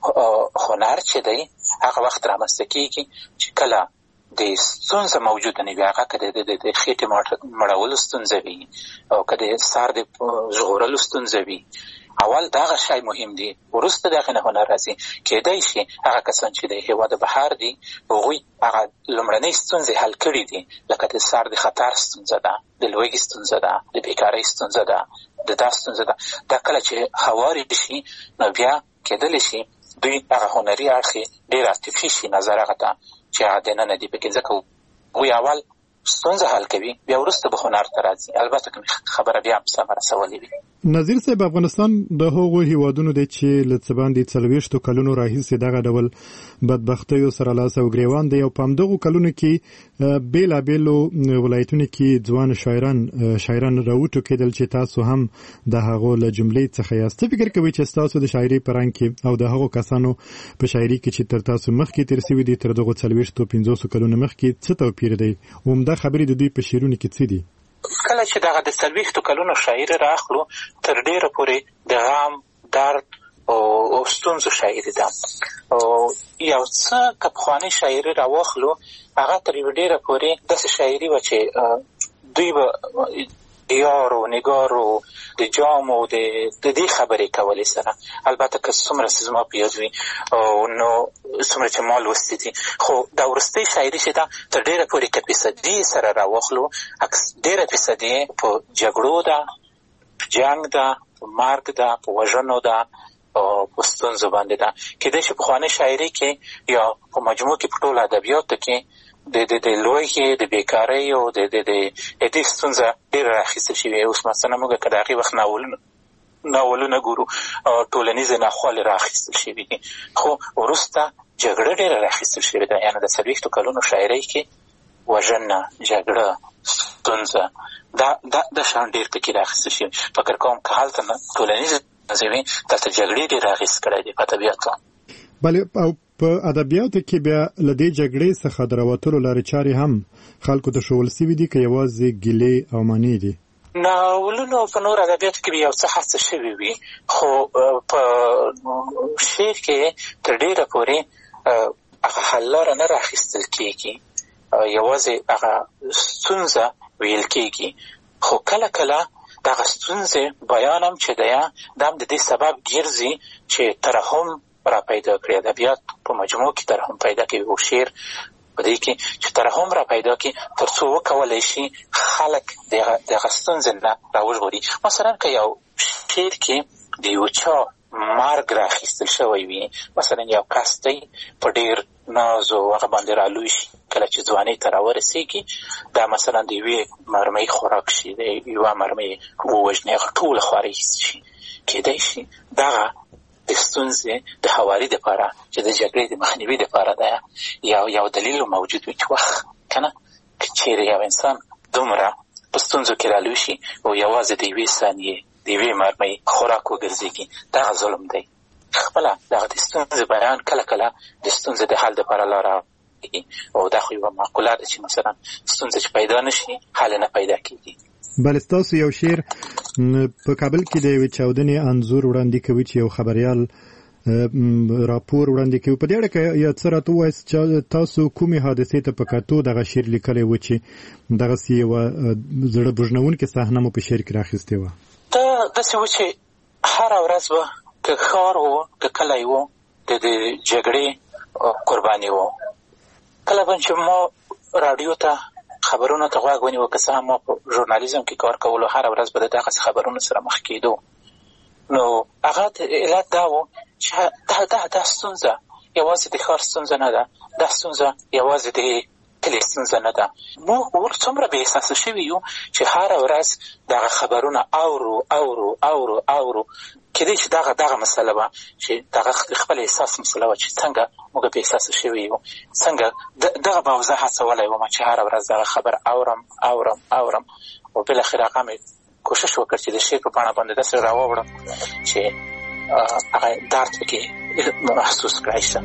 هنر چې دی هغه وخت رامنځته کېږي چې کله د ستونزه موجوده نه وي، هغه که د خېټې مړولو ستونزه وي او که د سر د ژغورلو ستونزه وي، اول دغه شی مهم دی، وروسته د هغې نه هنر راځي. کېدای شي هغه کسان چې د هېواد بهر دي هغوی هغه لومړنۍ ستونزې حل کړي دي، لکه د سر د خطر ستونزه ده، د لوږې ستونزه ده، د بیکارۍ ستونزه ده، د دا ستونزه ده. دا کله چې هوارې شي نو بیا کېدلی شي دوی هغه هنري اړخ یې ډېر عاطفي شي، نظر هغه ته چې هغه دننه دي پکې، ځکه هغوی اول ستونزه حل کوي بیا وروسته به هنر ته راځي. البته که خبره بیا هم سمه رسولې وي. نظیر صاحب، افغانستان د هغو هیوادونو دی چې له څه باندې څلوېښتو کلونو راهیسې دغه ډول بدبختیو سره لاس او ګریوان دی، او په همدغو کلونو کې بېلابېلو ولایتونو کې ځوان شاعران شاعران راوټوکېدل چې تاسو هم د هغو له جملې څخه یاست. څه فکر کوئ چې ستاسو د شاعري په رنګ کې او د هغو کسانو په شاعري کې چې تر تاسو مخکې تېر سوي دي تر دغو څلوېښتو پنځوسو کلونو مخکې څه توپیر دی؟ عمده خبرې د دوی په شعرونو کې څه دي؟ کله چې دغه د څلوېښتو کلونو شاعري راخلو تر ډېره پورې د غم، درد او ستونزو شاعري ده. او یو څه که پخوانۍ شاعري راواخلو هغه تر یوه ډېره پورې داسې شاعري وه چې دوی به دیارو نګارو د جامو د دې خبرې کولې سره. البته که څومره چې زما په یاد وي نو څومره چې ما لوستي دي، خو دا وروستۍ شاعري چې ده تر ډېره پورې که فیصدي سره راواخلو ډېره فیصدي په جګړو ده، په جنګ ده، په مرګ ده، په وژنو ده او په ستونزو باندې ده. کېدای شي پخوانۍ شاعري کې یا په مجموع کې په ټولو ادبیاتو کې د د د لوږې، د بیکارۍ او د د د دې ستونزه ډېره راخیستل شوې. اوس مثلا موږ که د هغې وخت ناولونه ناولونه ګورو ټولنیزې ناخوالې راخیستل شوي دي، خو وروسته جګړه ډېره راخیستل شوې ده. یعنې د څلوېښتو کلونو شاعرۍ کې وژنه، جګړه، ستونزه دا دا د شان ډېر ټکي راخیستل شوي. فکر کوم که هلته ټولنیزې ستونزې وي دلته جګړې ډېر اغېز کړی دی په ادبیاتو. بله، او په ادبیاتو کې بیا له دې جګړې څخه د راوتلو لارې چارې هم خلکو ته ښوول سوي دي که یوازې ګیلې او مانې دي؟ ناولونو په نور ادبیاتو کې یو څه هڅه شوې وي، خو په شعر کې تر ډېره پورې هغه حل لاره نه راخیستل کېږي، یوازې هغه ستونزه ویل کېږي. خو کله کله دغه ستونزې بیان هم چې دی دا هم د دې سبب ګرځي چې ترحم را پیدا کړي. ادبیات په مجموع کې ترحم پیدا کوي او شعر په دې کې چې ترحم را پیدا کړي تر څو وکولی شي خلک دغه ستونزې نه راوژغوري. مثلا که یو شعر کې د یو چا مرګ راخیستل شوی وي، مثلا یو کس دی په ډېر ناز او هغه باندې رالوی شي، کله چې ځوانۍ ته راورسېږي دا مثلا د یوې مرمۍ خوراک شي، د یوه مرمۍ ووژني، هغه ټوله خوارۍ شي. کېدای شي دغه د ستونزې د هواري دپاره چې د جګړې د مخنیوي دپاره ده یو یو دلیل موجود وي چې وخت که نه که چېرې یو انسان دومره په ستونزو کې رالوی شي او یوازې د یوې ثانیې د یوې مرمۍ خوراک وګرځېږي، دغه ظلم دی. خپل دغه د ستونزې بیان کله کله د ستونزې د حل لپاره لاره او دا خو یوه معقوله ده چې مثلا ستونزه چې پیدا نشي حل نه پیدا کېږي. بل ستاسو یو شعر په کابل کې د یوې چاودنې انځور وړاندې کوي چې یو خبریال راپور وړاندې کوي. په دې اړه کې یا څه راته ووایاست چې تاسو کومې حادثې ته په کتو دغه شعر لیکلی و چې دغسې یوه زړه بوژنونکې صحنه مو په شعر کې راخیستې وه؟ دا داسې و چې هره ورځ به که ښار و که کلی و د جګړې قرباني و. کله به چې ما راډیو ته خبرونو ته غوږ ونیو، که څه هم ما په ژورنالیزم کې کار کولو، هره ورځ به د دغسې خبرونو سره مخ کېدو. نو هغه علت دا و چې دا دا دا ستونزه یوازې د ښار ستونزه نه ده، دا ستونزه یوازې د کلي ستونزه نه ده. موږ اوس څومره بې احساسه شوي یو چې هره ورځ دغه خبرونه اورو اورو اورو اورو. کېدای شي دغه دغه مسله وه چې دغه خپل احساس مسله وه چې څنګه موږ بې احساسه شوي یو، څنګه دغه به زه هڅولی وم چې هره ورځ دغه خبر اورم اورم اورم او بالاخره هغه مې کوشش وکړ چې د شعر په بڼه باندې داسې راووړم چې هغه درد پکې محسوس کړی شي.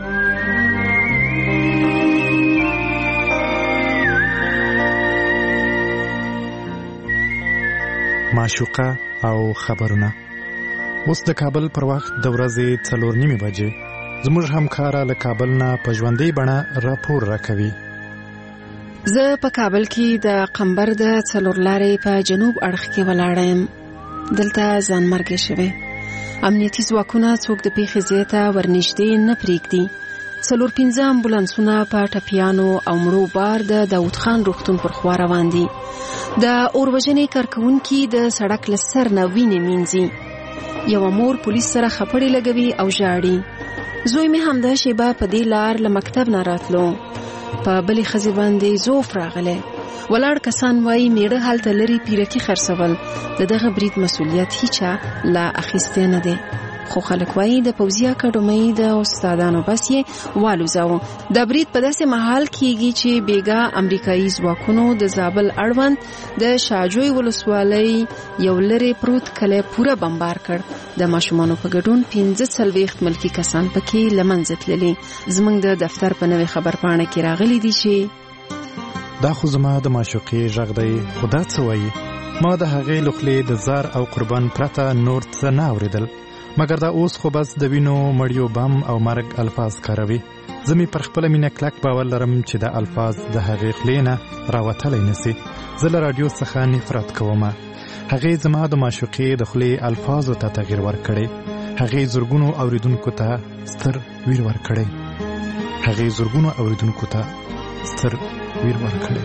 معشوقه او خبرونه. اوس د کابل پر وخت د ورځې څلور نیمې بجې زموږ همکاره له کابل نه په ژوندۍ بڼه راپور راکوي. زه په کابل کې د قمبر د څلور لارې په جنوب اړخ کې ولاړه یم. دلته ځانمرګي شوی. امنیتي ځواکونه څوک د پیښې ځای ته ورنږدې نه پرېږدي. څلور پنځه امبولانسونه په ټپیانو او مړو بار د داود خان روغتون پر خوا روان دي. د اوروژنې کارکوونکي د سړک له سر نه وینې مینځي. یوه مور پولیس سره خپړې لګوي او ژاړي. زوی مې همدا شیبه په دې لار له مکتب نه راتلو. په بلې ښځې باندې زوف راغلی. ولاړ کسان وایي میړه هلته لري پیرکي خرڅول. د دغه برید مسؤلیت هیچا لا اخیستی نه دی. خو خلک وایي د پوځي اکاډمۍ د استادانو بس یې والوځاوه. دا برید په داسې مهال کېږي چې بیګا امریکایي ځواکونو د زابل اړوند د شاجوی ولسوالۍ یو لرې پروت کلی پوره بمبار کړ. د ماشومانو په ګډون پنځه څلوېښت ملکي کسان پکې له منځه تللي. زموږ د دفتر په نوې خبرپاڼه کې راغلي دي چې دا خو زما د معشوقې غږ دی، خو دا څه وایي؟ ما د هغې له خولې د زار او قربان پرته نور څه نه اورېدل، مګر دا اوس خو بس د وینو مړیو بم او مرګ الفاظ کاروي. زه مې پر خپله مینه کلک باور لرم چې دا الفاظ د هغې خولې نه راوتلی نسي. زه له راډیو څخه نفرت کومه. هغې زما د معشوقې د خولې الفاظو ته تغییر ورکړی. هغې زرګونو اوریدونکو ته ستر ویر ورکړی. هغې زرګونو اوریدونکو ته ستر ویر ورکړی.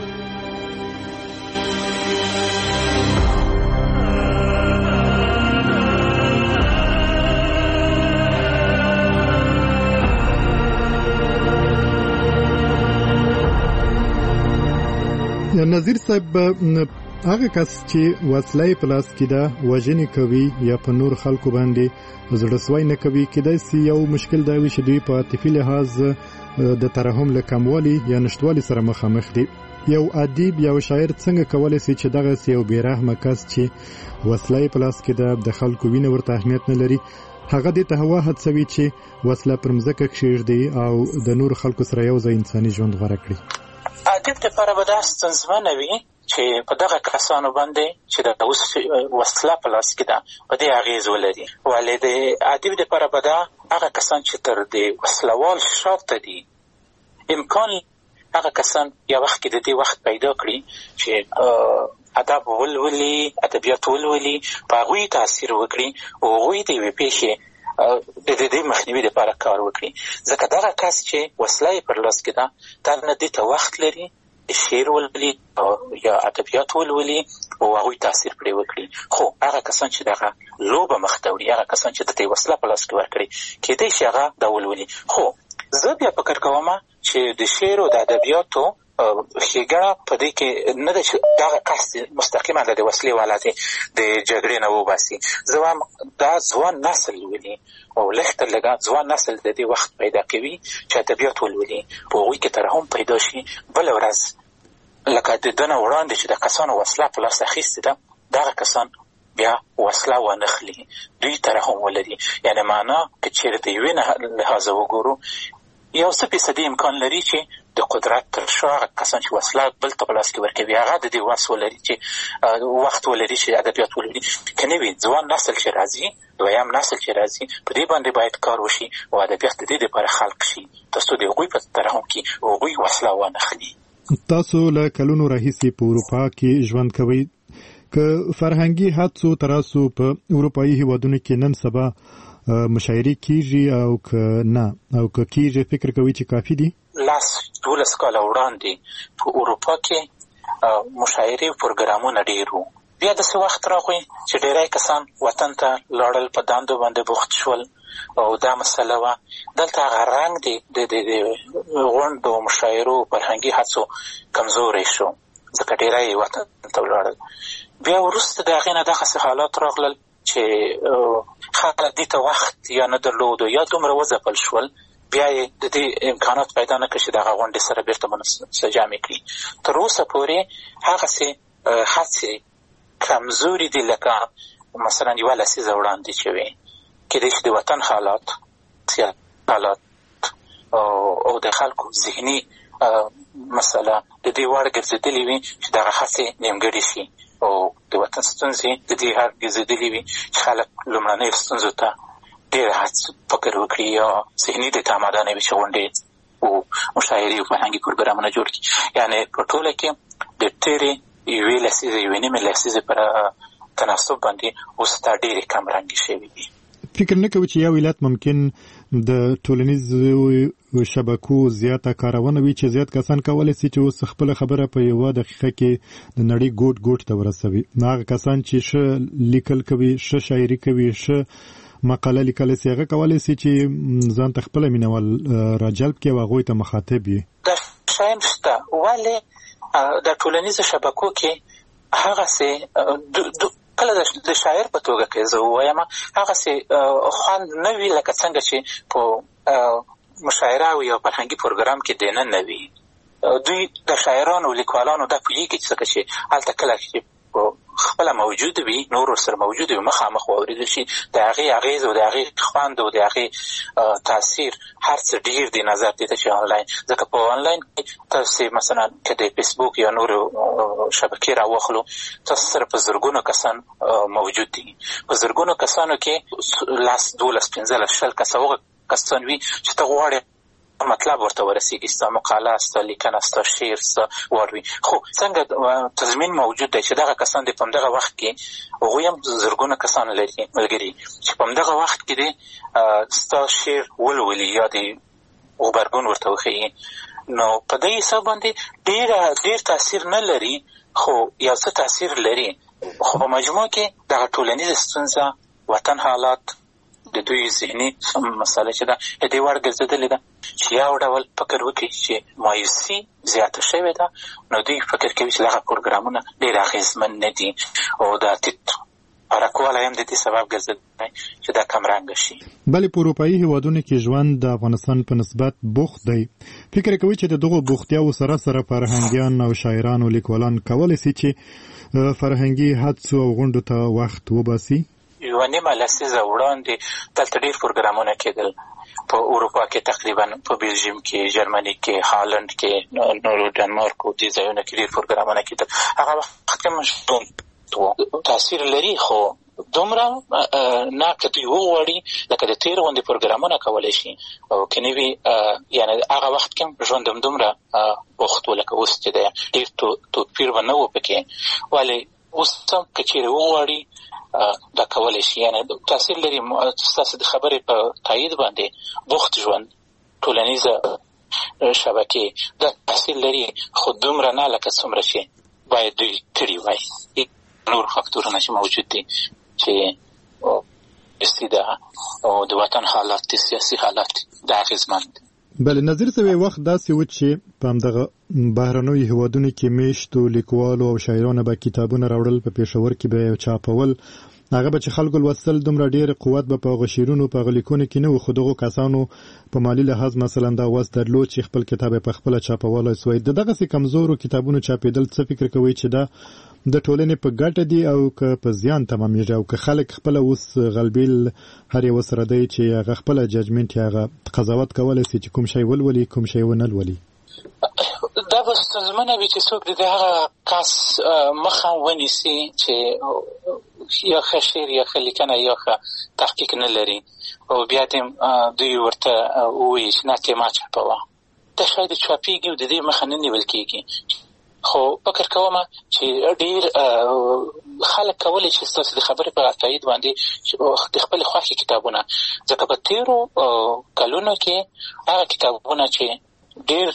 نظیر صاحب، هغه کس چې وسله په لاس کې ده وژنې کوي یا په نور خلکو باندې زړهسوی نه کوي، کېدای سي یو مشکل دا وي چې دوی په عاطفي لحاظ د ترحم له کموالي یا نشتوالي سره مخامخ دي. یو ادیب یا شاعر څنګه کولی سي چې دغه یو بېرحمه کس چې وسله په لاس کې ده د خلکو وینه ورته اهمیت نه لري، هغه دې ته هوا هڅوي چې وسله پر مځکه کښېږدي او د نور خلکو سره یو ځای انساني ژوند غوره کړي؟ ادیب دپاره به دا ستونزمنه وي چې په دغه کسانو باندې چې د اوس وسله په لاس کې ده په دې اغېز ولري. ولې د ادیب دپاره به دا هغه کسان چې تر د وسلوال شاته دي امکان هغه کسان یو وخت کې د دې وخت پیدا کړي چې ادب ولولي، ادبیات ولولي، په هغوی تاثیر وکړي او هغوی د یوې پیښې د دې مخنیوي لپاره کار وکړي. ځکه دغه کس چې وسله یې پر لاس کې ده دا نه دې ته وخت لري شعر ولولي یا ادبیات ولولي او هغوی تاثیر پرې وکړي. خو هغه کسان چې دغه لوبه مخ ته وړي، هغه کسان چې د دې وسله په لاس کې ورکړي، کېدای شي هغه دا ولولي. خو زه بیا فکر کوم چې د شعر او د ادبیاتو ښېګڼه په دې کې نه ده چې دغه کس مستقیما د وسلې والا دی د جګړې نه وباسي. زه وایم دا ځوان نسل ولولي او لږ تر لږه ځوان نسل د دې وخت پیدا کوي چې ادبیات ولولي، په هغوی کې ترحم پیدا شي. بله ورځ لکه د ده نه وړاندې چې د کسانو وسله په لاس اخیستې ده، دغه کسان بیا وسله ونخلي، دوی ترحم ولري. یعنې معنا که چېرې د یوې لحاظه وګورو یو څه فیصدي امکان لري چې د قدرت تر شا هغه کسان چې وسله بل ته په لاس کې ورکوي هغه د دې وس ولري چې وخت ولري چې ادبیات ولري. که نه وي ځوان نسل چې راځي، دویم نسل چې راځي، په دې باندې باید کار وشي او ادبیات د دې لپاره خلق شي تر څو د هغوی په ترحم کې هغوی وسله وانخلي. تاسو له کلونو راهیسې په اروپا کې ژوند کوئ، که فرهنګي هڅو تراسو په اروپایي هیوادونو کې نن سبا مشاعرې کیږي او که نه او که کیږي فکر کوي چې کافي دي؟ لاس دولس کاله وړاندې په اروپا کې مشاعرې او پروګرامونه ډېر وو. بیا داسې وخت راغی چې ډېری کسان وطن ته لاړل، په دندو باندې بوخت شول او دا مسله وه. دلته هغه رنګ دی د غونډو مشاعرو فرهنګي هڅو کمزوری شو ځکه ډېری وطن ته ولاړل. بیا وروسته د هغې نه دغسې حالات راغلل چې خلک دې ته وخت یا نه درلودو یا دومره وځپل شول، بیا یې د دې امکانات پیدا نه کړه چې دغه غونډې سره بېرته منسجمې کړي. تر اوسه پورې هغسې هڅې کمزوري دي لکه مثلا یوه لسیزه وړاندې چې وې. کېدای شي د وطن حالات، سیاسي حالات او د خلکو ذهني مسله د دې وړ ګرځېدلې وي چې دغه هڅې نیمګړې شي او د وطن ستونزې د دې حد ګرځېدلې وي چې خلک لومړنیو ستونزو ته ډېر فکر وکړي یا ذهني دې ته اماده نه وي چې غونډې او مشاعرې او فرهنګي پروګرامونه جوړ کړي. یعنې په ټوله کې د تېرې یوې لسیزې یوې نیمې لسیزې پر تناسب باندې اوس دا ډېرې کمرنګې شوي دي. فکر نه کوي چې یو ولایت ممکن د ټولنیزو شبکو زیاته کارونه وي چې زیات کسان کولی شي چې اوس خپل خبره په یوه دقیقه کې د نړۍ ګوټ ګوټ ته ورسوي. هغه کسان چې ښه لیکل کوي، ښه شاعري کوي، ښه مقاله لیکلی شي، هغه کولی شي چې ځان ته خپله مینوال راجلب کړي او هغوی ته مخاطب وي. دا شیان شته، ولې د ټولنیزو شبکو کې هغسې کله د شاعر په توګه کې زه ووایم هغسې خوند نه وي لکه څنګه چې په مشاعره او یو فرهنګي پروګرام کې دننه وي. دوی د شاعرانو او لیکوالانو دا پوهېږي چې څنګه چې هلته کله چې خپله موجود وي، نور ورسره موجود وي، مخامخ واورېدل شي، د هغې اغېز او د هغې خوند او د هغې تاثیر هر څه ډېر دی نظر دې ته چې آنلاین. ځکه په آنلاین کې تاسې مثلا که د فیسبوک یا نورو شبکې راواخلو تاسو سره په زرګونو کسان موجود دي. په زرګونو کسانو کې لس دولس پنځلس شل کسه هغه کسان وي چې ته غواړې مطلب ورته ورسیږي، ستا مقاله، ستا لیکنه، ستا شعر، ستا واروي. خو څنګه تضمین موجود دی چې دغه کسان دی په همدغه وخت کې هغوی هم زرګونه کسان لري ملګري چې په همدغه وخت کې دی ستا شعر ولولي یا د غبرګون ورته وښیي. نو په دې حساب باندې ډېر ډېر تاثیر نه لري، خو یو څه تاثیر لري. خو په مجموع کې دغه ټولنیزه ستونزه، وطن حالات، د دوی ذهني مسله چې ده د دې وړ ګرځېدلې ده چې یو ډول فکر وکړي چې مایوسي زیاته شوې ده، نو دوی فکر کوي چې دغه پروګرامونه ډېر اغېزمن نه دي او دا ټیټ پرکوالی هم د دې سبب ګرځېدلی چې دا کمرنګه شي. بلې په اروپایي هیوادونو کې ژوند د افغانستان په نسبت بوخت دی. فکر کوي چې د دغو بوختیاو سره سره فرهنګیان او شاعران او لیکوالان کولی شي چې فرهنګي هڅو او غونډو ته وخت وباسي؟ یوه نیمه لسیزه وړاندې دلته ډېر پروګرامونه کېدل په اروپا کې، تقریبا په بلژیم کې، جرمني کې، هالند کې، نورو ډنمارک او دې ځایونو کې ډېر پروګرامونه کېدل. هغه وخت کې مشتون تاثیر لري، خو دومره نه که دوی وغواړي لکه د تېر غوندې پروګرامونه کولی شي او که نه وي یعنې هغه وخت کې ژوند همدومره بوخت و لکه اوس چې دی. ډېر توپیر به نه و پکې، ولې اوس هم که چېرې وغواړي دا کولی شي. یعنې تاثیر لري. ستاسو د خبرې په تایید باندې بوخت ژوند، ټولنیزه شبکې دا تاثیر لري، خو دومره نه لکه څومره چې باید دوی کړي وای. نور فاکتورونه چې موجود دي چې سیاسي ده او د وطن حالات دي، سیاسي حالات دا اغېزمن دي. بله، نظیر صاحب وخت داسې و چې په همدغه بهرنیو هیوادونو کې میشتو لیکوالو او شاعرانو به کتابونه راوړل، په پېښور کې به یې چاپول، هغه به چې خلکو لوستل دومره ډېر قوت به په هغه شعرونو په هغه لیکونو کې نه و، خو دغو کسانو په مالي لحاظ مثلا دا وس درلود چې خپل کتاب یې په خپله چاپولی سوی. د دغسې کمزورو کتابونو چاپېدل څه فکر کوئ چې دا د ټولنې په ګټه دي او که په زیان تمامېږي او که خلک خپل اوس غلبیل هر یو سره دی چې هغه خپل ججمنت یا هغه قضاوت کولی شي چې کوم شی ولولي کوم شی ونه لولي. دا به ستونزمنه وي چې څوک د هغه کس مخه ونیسي چې یا ښه شعر یا ښه لیکنه یا ښه تحقیق نه لري او بیا دې دوی ورته ووایي چې نه ته ما چاپوه. دا شاید چاپېږي او د دې مخه نه نیول کېږي. خو فکر کوم چې ډېر خلک کولی شي ستاسو د خبرې په تایید باندې د خپل خوښې کتابونه، ځکه په تېرو کلونو کې هغه کتابونه چې ډېر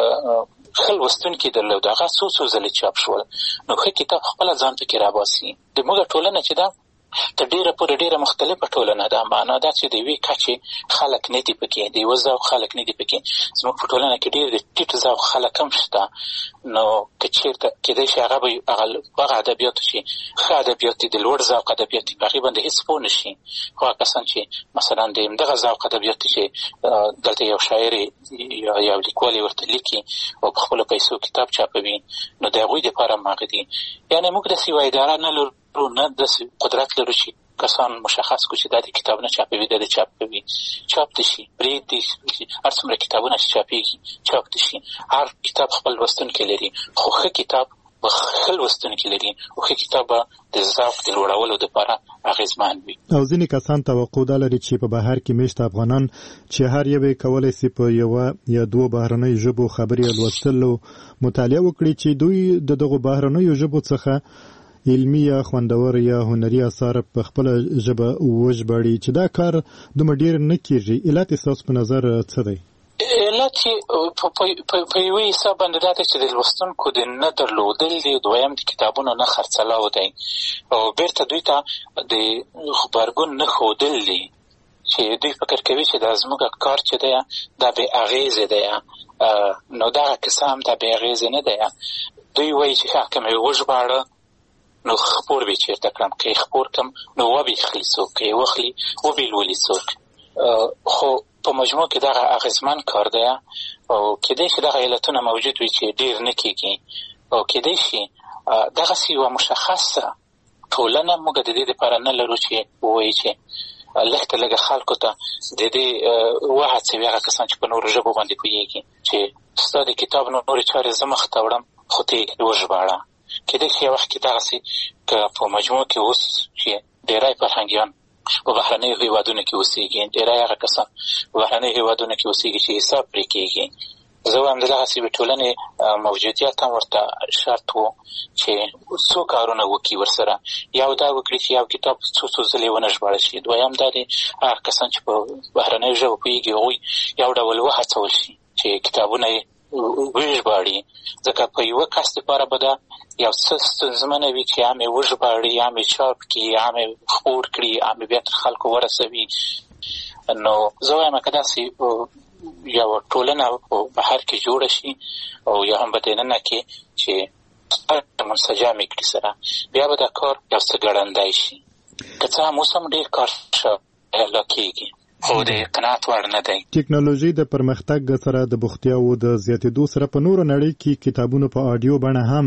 ښه لوستونکي درلود هغه څو څو ځلې چاپ شول، نو ښه کتاب خپله ځان پکې راباسي. زموږ ټولنه چې ده تر ډېره پورې ډېره مختلفه ټولنه ده. معنا دا چې د یوې کچې خلک نه دي پکې، د یوه ذوق خلک نه دي پکې. زموږ په ټولنه کې ډېر د ټیټ ذوق خلک هم شته. نو که چېرته کېدای شي هغه به هغه ادبیاتو چې ښه ادبیات دي، د لوړ ذوق ادبیات دي، په هغې باندې هېڅ پوه نه شي. خو هغه کسان چې مثلا د همدغه ذوق ادبیات دي چې دلته یو شاعر یا یو لیکوال ورته لیکي او په خپلو پیسو کتاب چاپوي، نو د هغوی دپاره هم هغه دي. یعنې موږ داسې یوه اداره نه لرو، نه داسې قدرت لرو چې کسان مشخص کړو چې دا د کتاب نه چاپوي، دا د چاپوي. چاپ دي شي، پرېږدي هر څومره کتابونه چې چاپېږي چاپ دي شي. هر کتاب خپل لوستونکی لري، خو ښه کتاب به ښه لوستونکي لري او ښه کتاب به د ذوق د لوړولو دپاره اغېزمن وي. او ځینې کسان توقع دا لري چې په بهر کې میشته افغانان چې هر یو یې کولی شي په یوه یا دوو بهرنیو ژبو خبرې لوستلو مطالعه وکړي چې دوی د دغو بهرنیو ژبو څخه علمي یا خوندور یا هنري اثار په خپل ژبه وژباړي، چې دا کار دومره ډېر نه کېږي. علت یې ستاسو په نظر څه دی؟ علت یې په یوه حساب باندې دا دی چې د لوستونکو د نه درلودل دی، دویم د کتابونو نه خرڅلاو دی او بیرته دوی ته د غبرګون نه ښودل دی چې دوی فکر کوي چې دا زموږ کار چې دی دا بې اغېزې دی. نو دغه کیسه هم دا بې اغېزې نه دی. دوی وایي چې ښه که مې وژباړه نو خپور به چېرته کړم، که یې خپور کړم نو وبې خلي څوک، که یې وخلي وبې لولي څوک. خو په مجموع کې دغه اغېزمن کار دی او کېدای شي دغه علتونه موجود وي چې ډېر نه کېږي او کېدای شي دغسې یوه مشخصه ټولنه موږ د دې دپاره نه لرو چې ووایي چې لږ ته لږه خلکو ته د دې وهڅوي هغه کسان چې په نورو ژبو باندې پوهېږي چې ستا د کتاب نورې چارې زه مخ ته وړم خو ته یې وژباړه. کېدای شي یو وخت کې دغسې که په مجموع کې اوس چې ډېری فرهنګیان په بهرنیو هېوادونو کې اوسېږي، ډېری هغه کسان په بهرنیو هېوادونو کې اوسېږي چې حساب پرې کېږي. زه وایم د دغسې یوې ټولنې موجودیت هم ورته شرط و چې څو کارونه وکړي ورسره. یو دا وکړي چې یو کتاب څو څو ځلې ونه ژباړل شي. دویم دا دی هغه کسان چې په بهرنیو ژبو پوهېږي هغوی یو ډول وهڅول شي چې کتابونه یې وژباړي، ځکه په یوه کس دپاره به دا یو څه ستونزمنه وي چې هم یې وژباړي، هم یې چاپ کړي، هم یې خپور کړي، هم یې بیا تر خلکو ورسوي. نو زه وایم که داسې یوه ټولنه په بهر کې جوړه شي او یا هم په دننه کې چې منسجمې کړي سره، بیا به دا کار یو څه ګړندی شي. که څه هم اوس هم ډېر کار لا کېږي خو د قناعت وړ نه دی. ټکنالوژي د پرمختګ سره د بوختیاوو د زیاتېدو سره په نورو نړۍ کې کتابونو په آډیو بڼه هم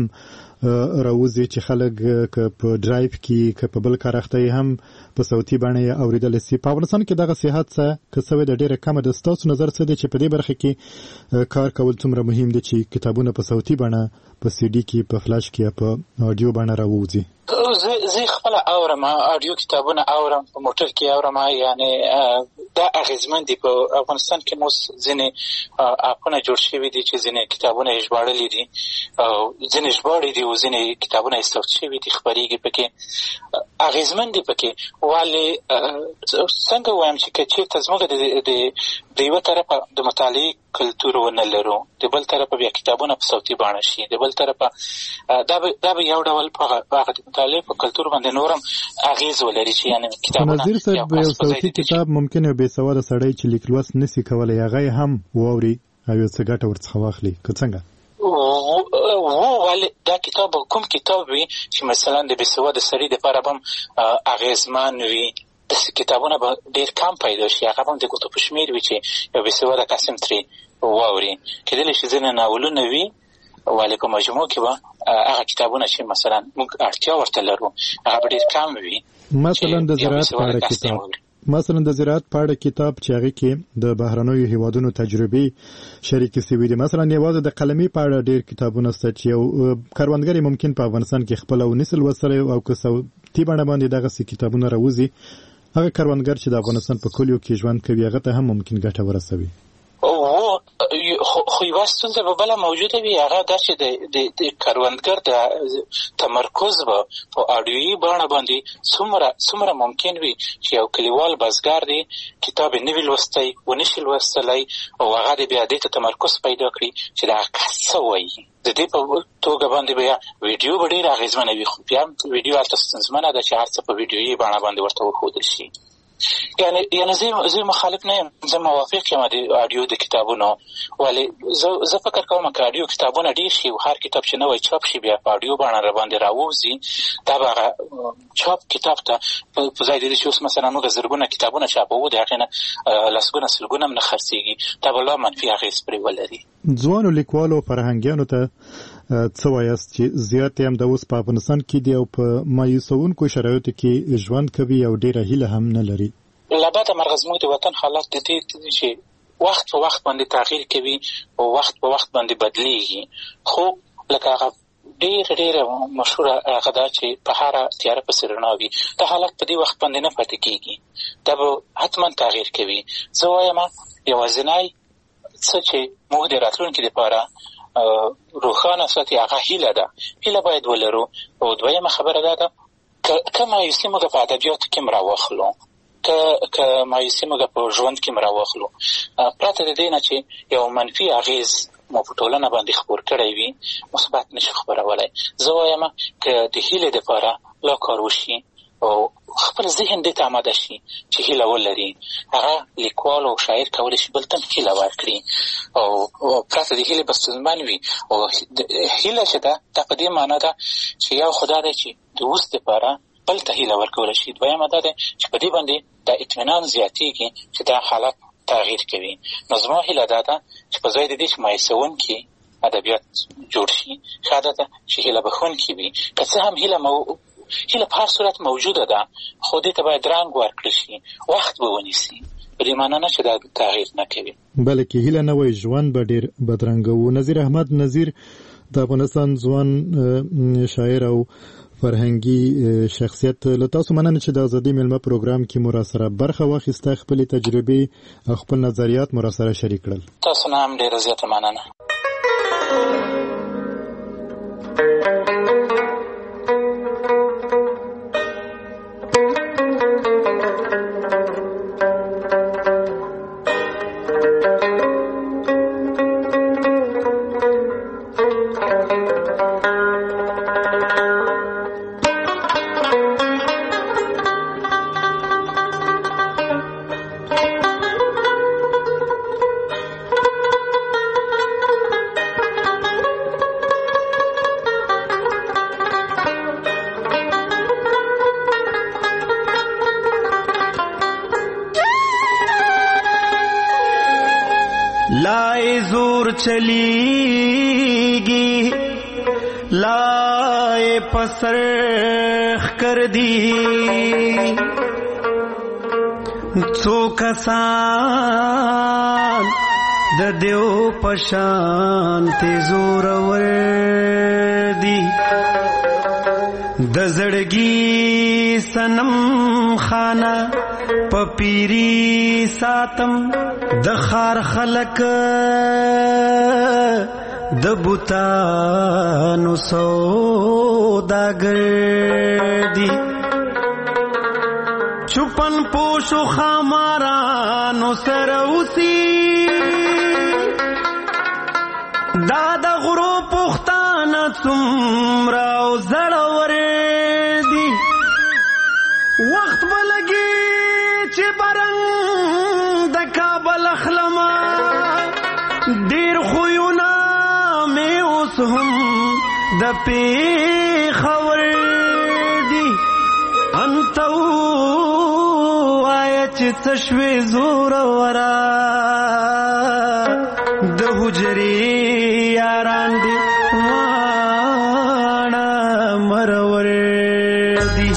راوځي چې خلک که په ډرایو کې که په بل کار اخته هم په صوتي بڼه یې اورېدلی سي. په افغانستان کې دغه صحت څه که څه د ډېره کمه ده. ستاسو نظر څه دی چې په دې برخه کې کار کول څومره مهم دی چې کتابونه په صوتي بڼه په سی ډي کې په فلاش کې یا په آډیو بڼه راووځي؟ زه خپله اورم، آډیو کتابونه اورم، په موټر کې اورم. یعنې دا اغېزمن دي. په افغانستان کې مو ځینې اپونه جوړ شوي دي چې ځینې کتابونه یې ژباړلي دي او ځینې ژباړي دي او ځینې کتابونه یې صوت شوي دي، خپرېږي پکې. اغېزمن دي پکې. ولې څنګه ووایم چې که چېرته زموږ د یوه طرفه د مطالعې کلتور ونه لرو، د بل طرفه بیا کتابونه په صوتي بڼه شي، د بل طرفه دا به یو ډول په هغه د مطالعې په کلتور باندې نورم اغېز ولري چې یعنې کتابونه نظیر صاحب یو صوتي کتاب ممکن یو بې سواده سړی چې لیک لوست نسي کولی هغه یې هم واوري او یو څه ګټه ورڅخه واخلي، که څنګه؟ ولې دا کتاب کوم کتاب وي چې مثلا د بې سواده سړي دپاره به هم اغېزمن وي، داسې کتابونه به ډېر کم پیدا شي، هغه به هم د ګوتو په شمېر وي چې یو بې سواده کس هم ترې واوري. کېدلی شي ځینې ناولونه وي ولې په مجموع کې به هغه کتابونه چې مثلا موږ اړتیا ورته لرو هغه به ډېر کم وي. مثلا د زراعت په اړه کتاب مثلا د زراعت په اړه کتاب چې هغه کې د بهرنیو هیوادونو تجربې شریکې شوي دي. مثلا یوازې د قلمي په اړه ډېر کتابونه شته چې یو کروندګر ممکن په افغانستان کې خپل او نسل وسره او که صوتي بڼه باندې دغه کتابونه راوځي، هغه کروندګر چې د افغانستان په کلیو کې ژوند کوي هغه ته هم ممکن ګټه ورسوي. او خو یوه ستونزه به بله موجوده وي، هغه دا چې د کروندګر د تمرکز به په اډیویي بڼه باندې څومره څومره ممکن وي چې یو کلیوال بزګر دی کتاب یې نه وي لوستی ونشي لوستلی او هغه د بیا دې ته تمرکز پیدا کړي چې دا کس څه وایي. د دې په توګه باندې بیا ویډیو به ډېره اغېزمنه وي، خو بیا ویډیو هلته ستونزمنه ده چې هر څه په ویډیویي بڼه باندې ورته وښودل شي. یعنی یعنی زه زه مخالف نه یم، زه موافق یم د اډیو د کتابونو، ولې زه زه فکر کوم که اډیو کتابونه ډېر شي او هر کتاب چې نوی چاپ شي بیا په اډیو بڼه راباندې راووځي، دا به هغه چاپ کتاب ته په ځای د دې چې اوس مثلا موږ زرګونه کتابونه چاپوو د هغې نه لسګونه سلګونه هم نه خرڅېږي، دا به لا منفي اغېز پرې ولري. ځوانو لیکوالو فرهنګیانو ته څه وایاست چې زیات هم د اوس په افغانستان کې دی او په مایوسونکو شرایطو کې ژوند کوي او ډېره هیله هم نه لري؟ له بده مرغه زموږ د وطن حالات د دې چې وخت په وخت باندې تغییر کوي او وخت په وخت باندې بدلیږي، خو لکه هغه ډېره ډېره مشهوره هغه ده چې په هره تیاره پسې رڼا وي، دا حالت په دې وخت باندې نه پاتې کېږي، دا به حتما تغییر کوي. زه وایم یوازینی څه چې موږ د راتلونکي لپاره روښانه ساتي هغه هیله ده، هیله باید ولرو. او دویمه خبره دا ده که مایوسي موږ په ادبیاتو کې هم راواخلو، که مایوسي موږ په ژوند کې هم راواخلو، پرته د دې نه چې یو منفي اغېز مو په ټولنه باندې خپور کړی وي مثبت نشو خپرولی. زه وایم که د هیلې دپاره لا کار وشي او خپل ذهن دې ته آماده شي چې هیله ولري، هغه لیکوال او شاعر کولی شي بل ته هیله ورکړي او پرته د هیلې به ستونزمن وي. او هیله چې ده دا په دې معنا ده چې یو خدا دی چې د اوس دپاره بل ته هیله ورکولی شي، دویمه دا ده چې په دې باندې دا اطمینان زیاتېږي چې دا حالت تغییر کوي. نو زما هیله دا ده چې په ځای د دې چې مایوسونکي ادبیات جوړ شي، ښه ده چې هیله بښونکي وي. که څه هم هیله مو هیله په هر صورت موجوده ده، خو دې ته باید رنګ ورکړل شي، وخت به ونیسي، په دې معنا نه چې دا تغییر نه کوي، بلکې هیله نه وای ژوند به ډېر بدرنګه و. نظیر احمد نظیر د افغانستان ځوان شاعر او فرهنګي شخصیت، له تاسو مننه چې د ازادي میلمه پروګرام کې مو راسره برخه واخیسته، خپلې تجربې او خپل نظریات مو راسره شریک کړل. تاسو نه هم ډېره زیاته مننه. لائے زور چلیگی لائے پسرخ کر دی څو کسان د دیو پشان ته زور ور دی د زړګي سنم خانه پپیری ساتم د خار خلق د بوتانو سوداګر دی چپن پوشو خامارانو سروسی دا د غرو پختانه څومره زړور دی وخت بلګي چې برنګ د کابل خلما ډیر خوونه مې اوس هم د پیښور دی انت وای چې څه شوې زور ورا د حجرې یاران دي دی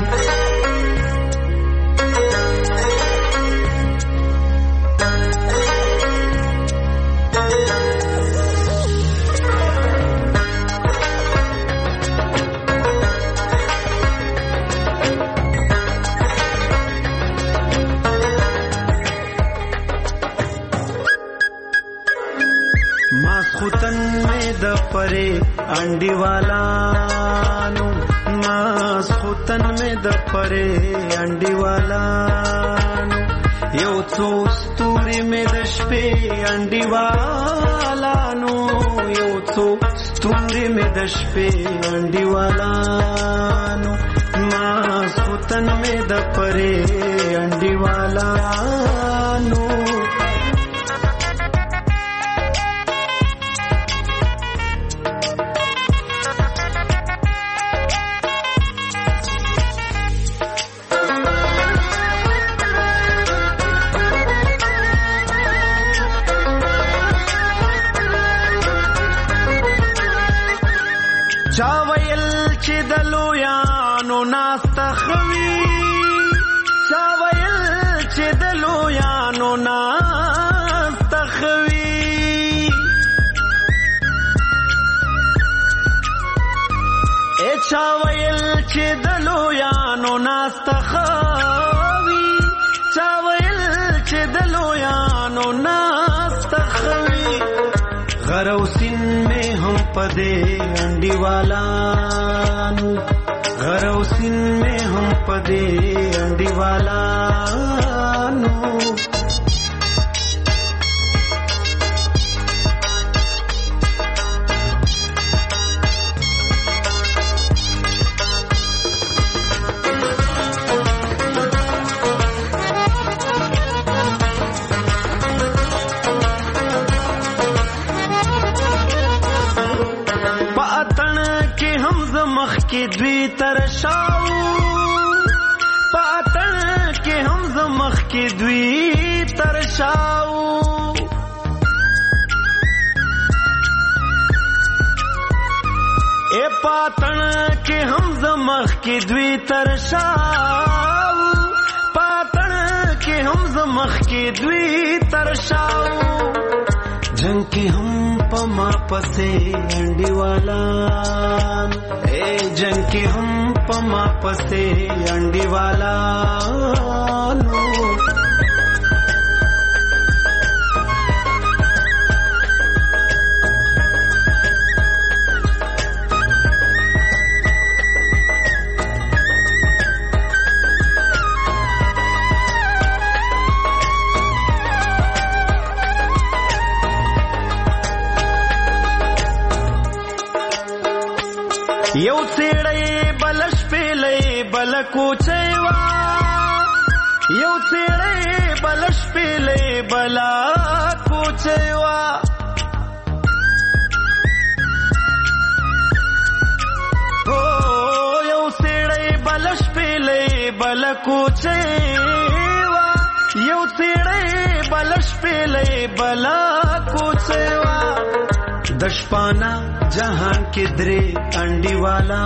परे अंडी वाला नो मास खुतन में द परे अंडी वाला नो यो तो स्तूरी में दशपे अंडी वाला नो यो तो स्तूरी में दशपे अंडी वाला नो मास खुतन में द परे अंडी वाला नो چاویل چې د لویانو ناستخوي چاویل چې د لویانو ناستخوي اے چاویل چې د لویانو ناستخوي چاویل چې د لویانو ناستخوي غروسین میں ہم پدے انڈی والا نو غروسین میں ہم پدے انڈی والا نو کی دوی ترشاو پاتن کې هم زمخ کې دوی ترشاو اے پاتن کې هم زمخ کې دوی ترشاو پاتن کې هم زمخ کې دوی ترشاو جنگ کې هم پما پسې انډي والا اے جنگ کې هم پما پسې انډي والا نو یو سیړې بلش پیلې بل کوچېوا یو سیړې بلش پیلې بل کوچېوا او یو سیړې بلش پیلې بل کوچېوا یو سیړې بلش پیلې بل کوچېوا دشپانا जहान के द्रे अंडी वाला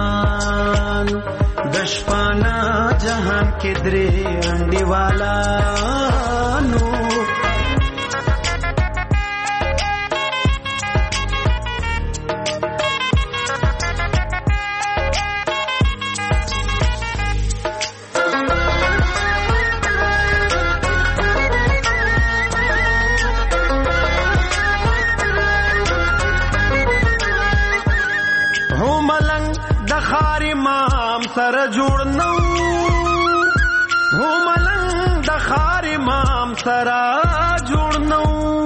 दशपाना जहान के द्रे अंडी वाला नो سر جوړ نو هو ملنګ د خار امام سر جوړ نو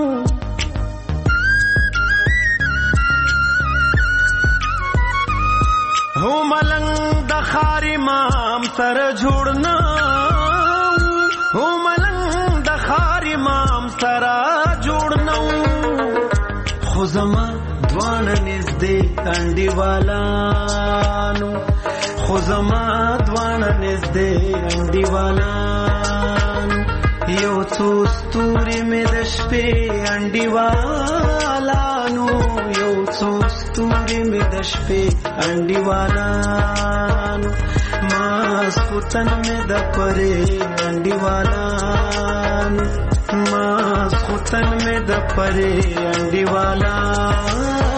هو ملنګ د خار امام سر جوړ نو هو ملنګ د خار امام سر جوړ نو خو زما دوان نږدې انډي والا نو خو زما دوانه نږدې انډي والا یو څو ستوري مې د شپې انډي والا نو یو څو ستوري مې د شپې انډیوالانو ماسخوتن مې د پرې انډیوالانو ماسخوتن مې د پرې انډیوالانو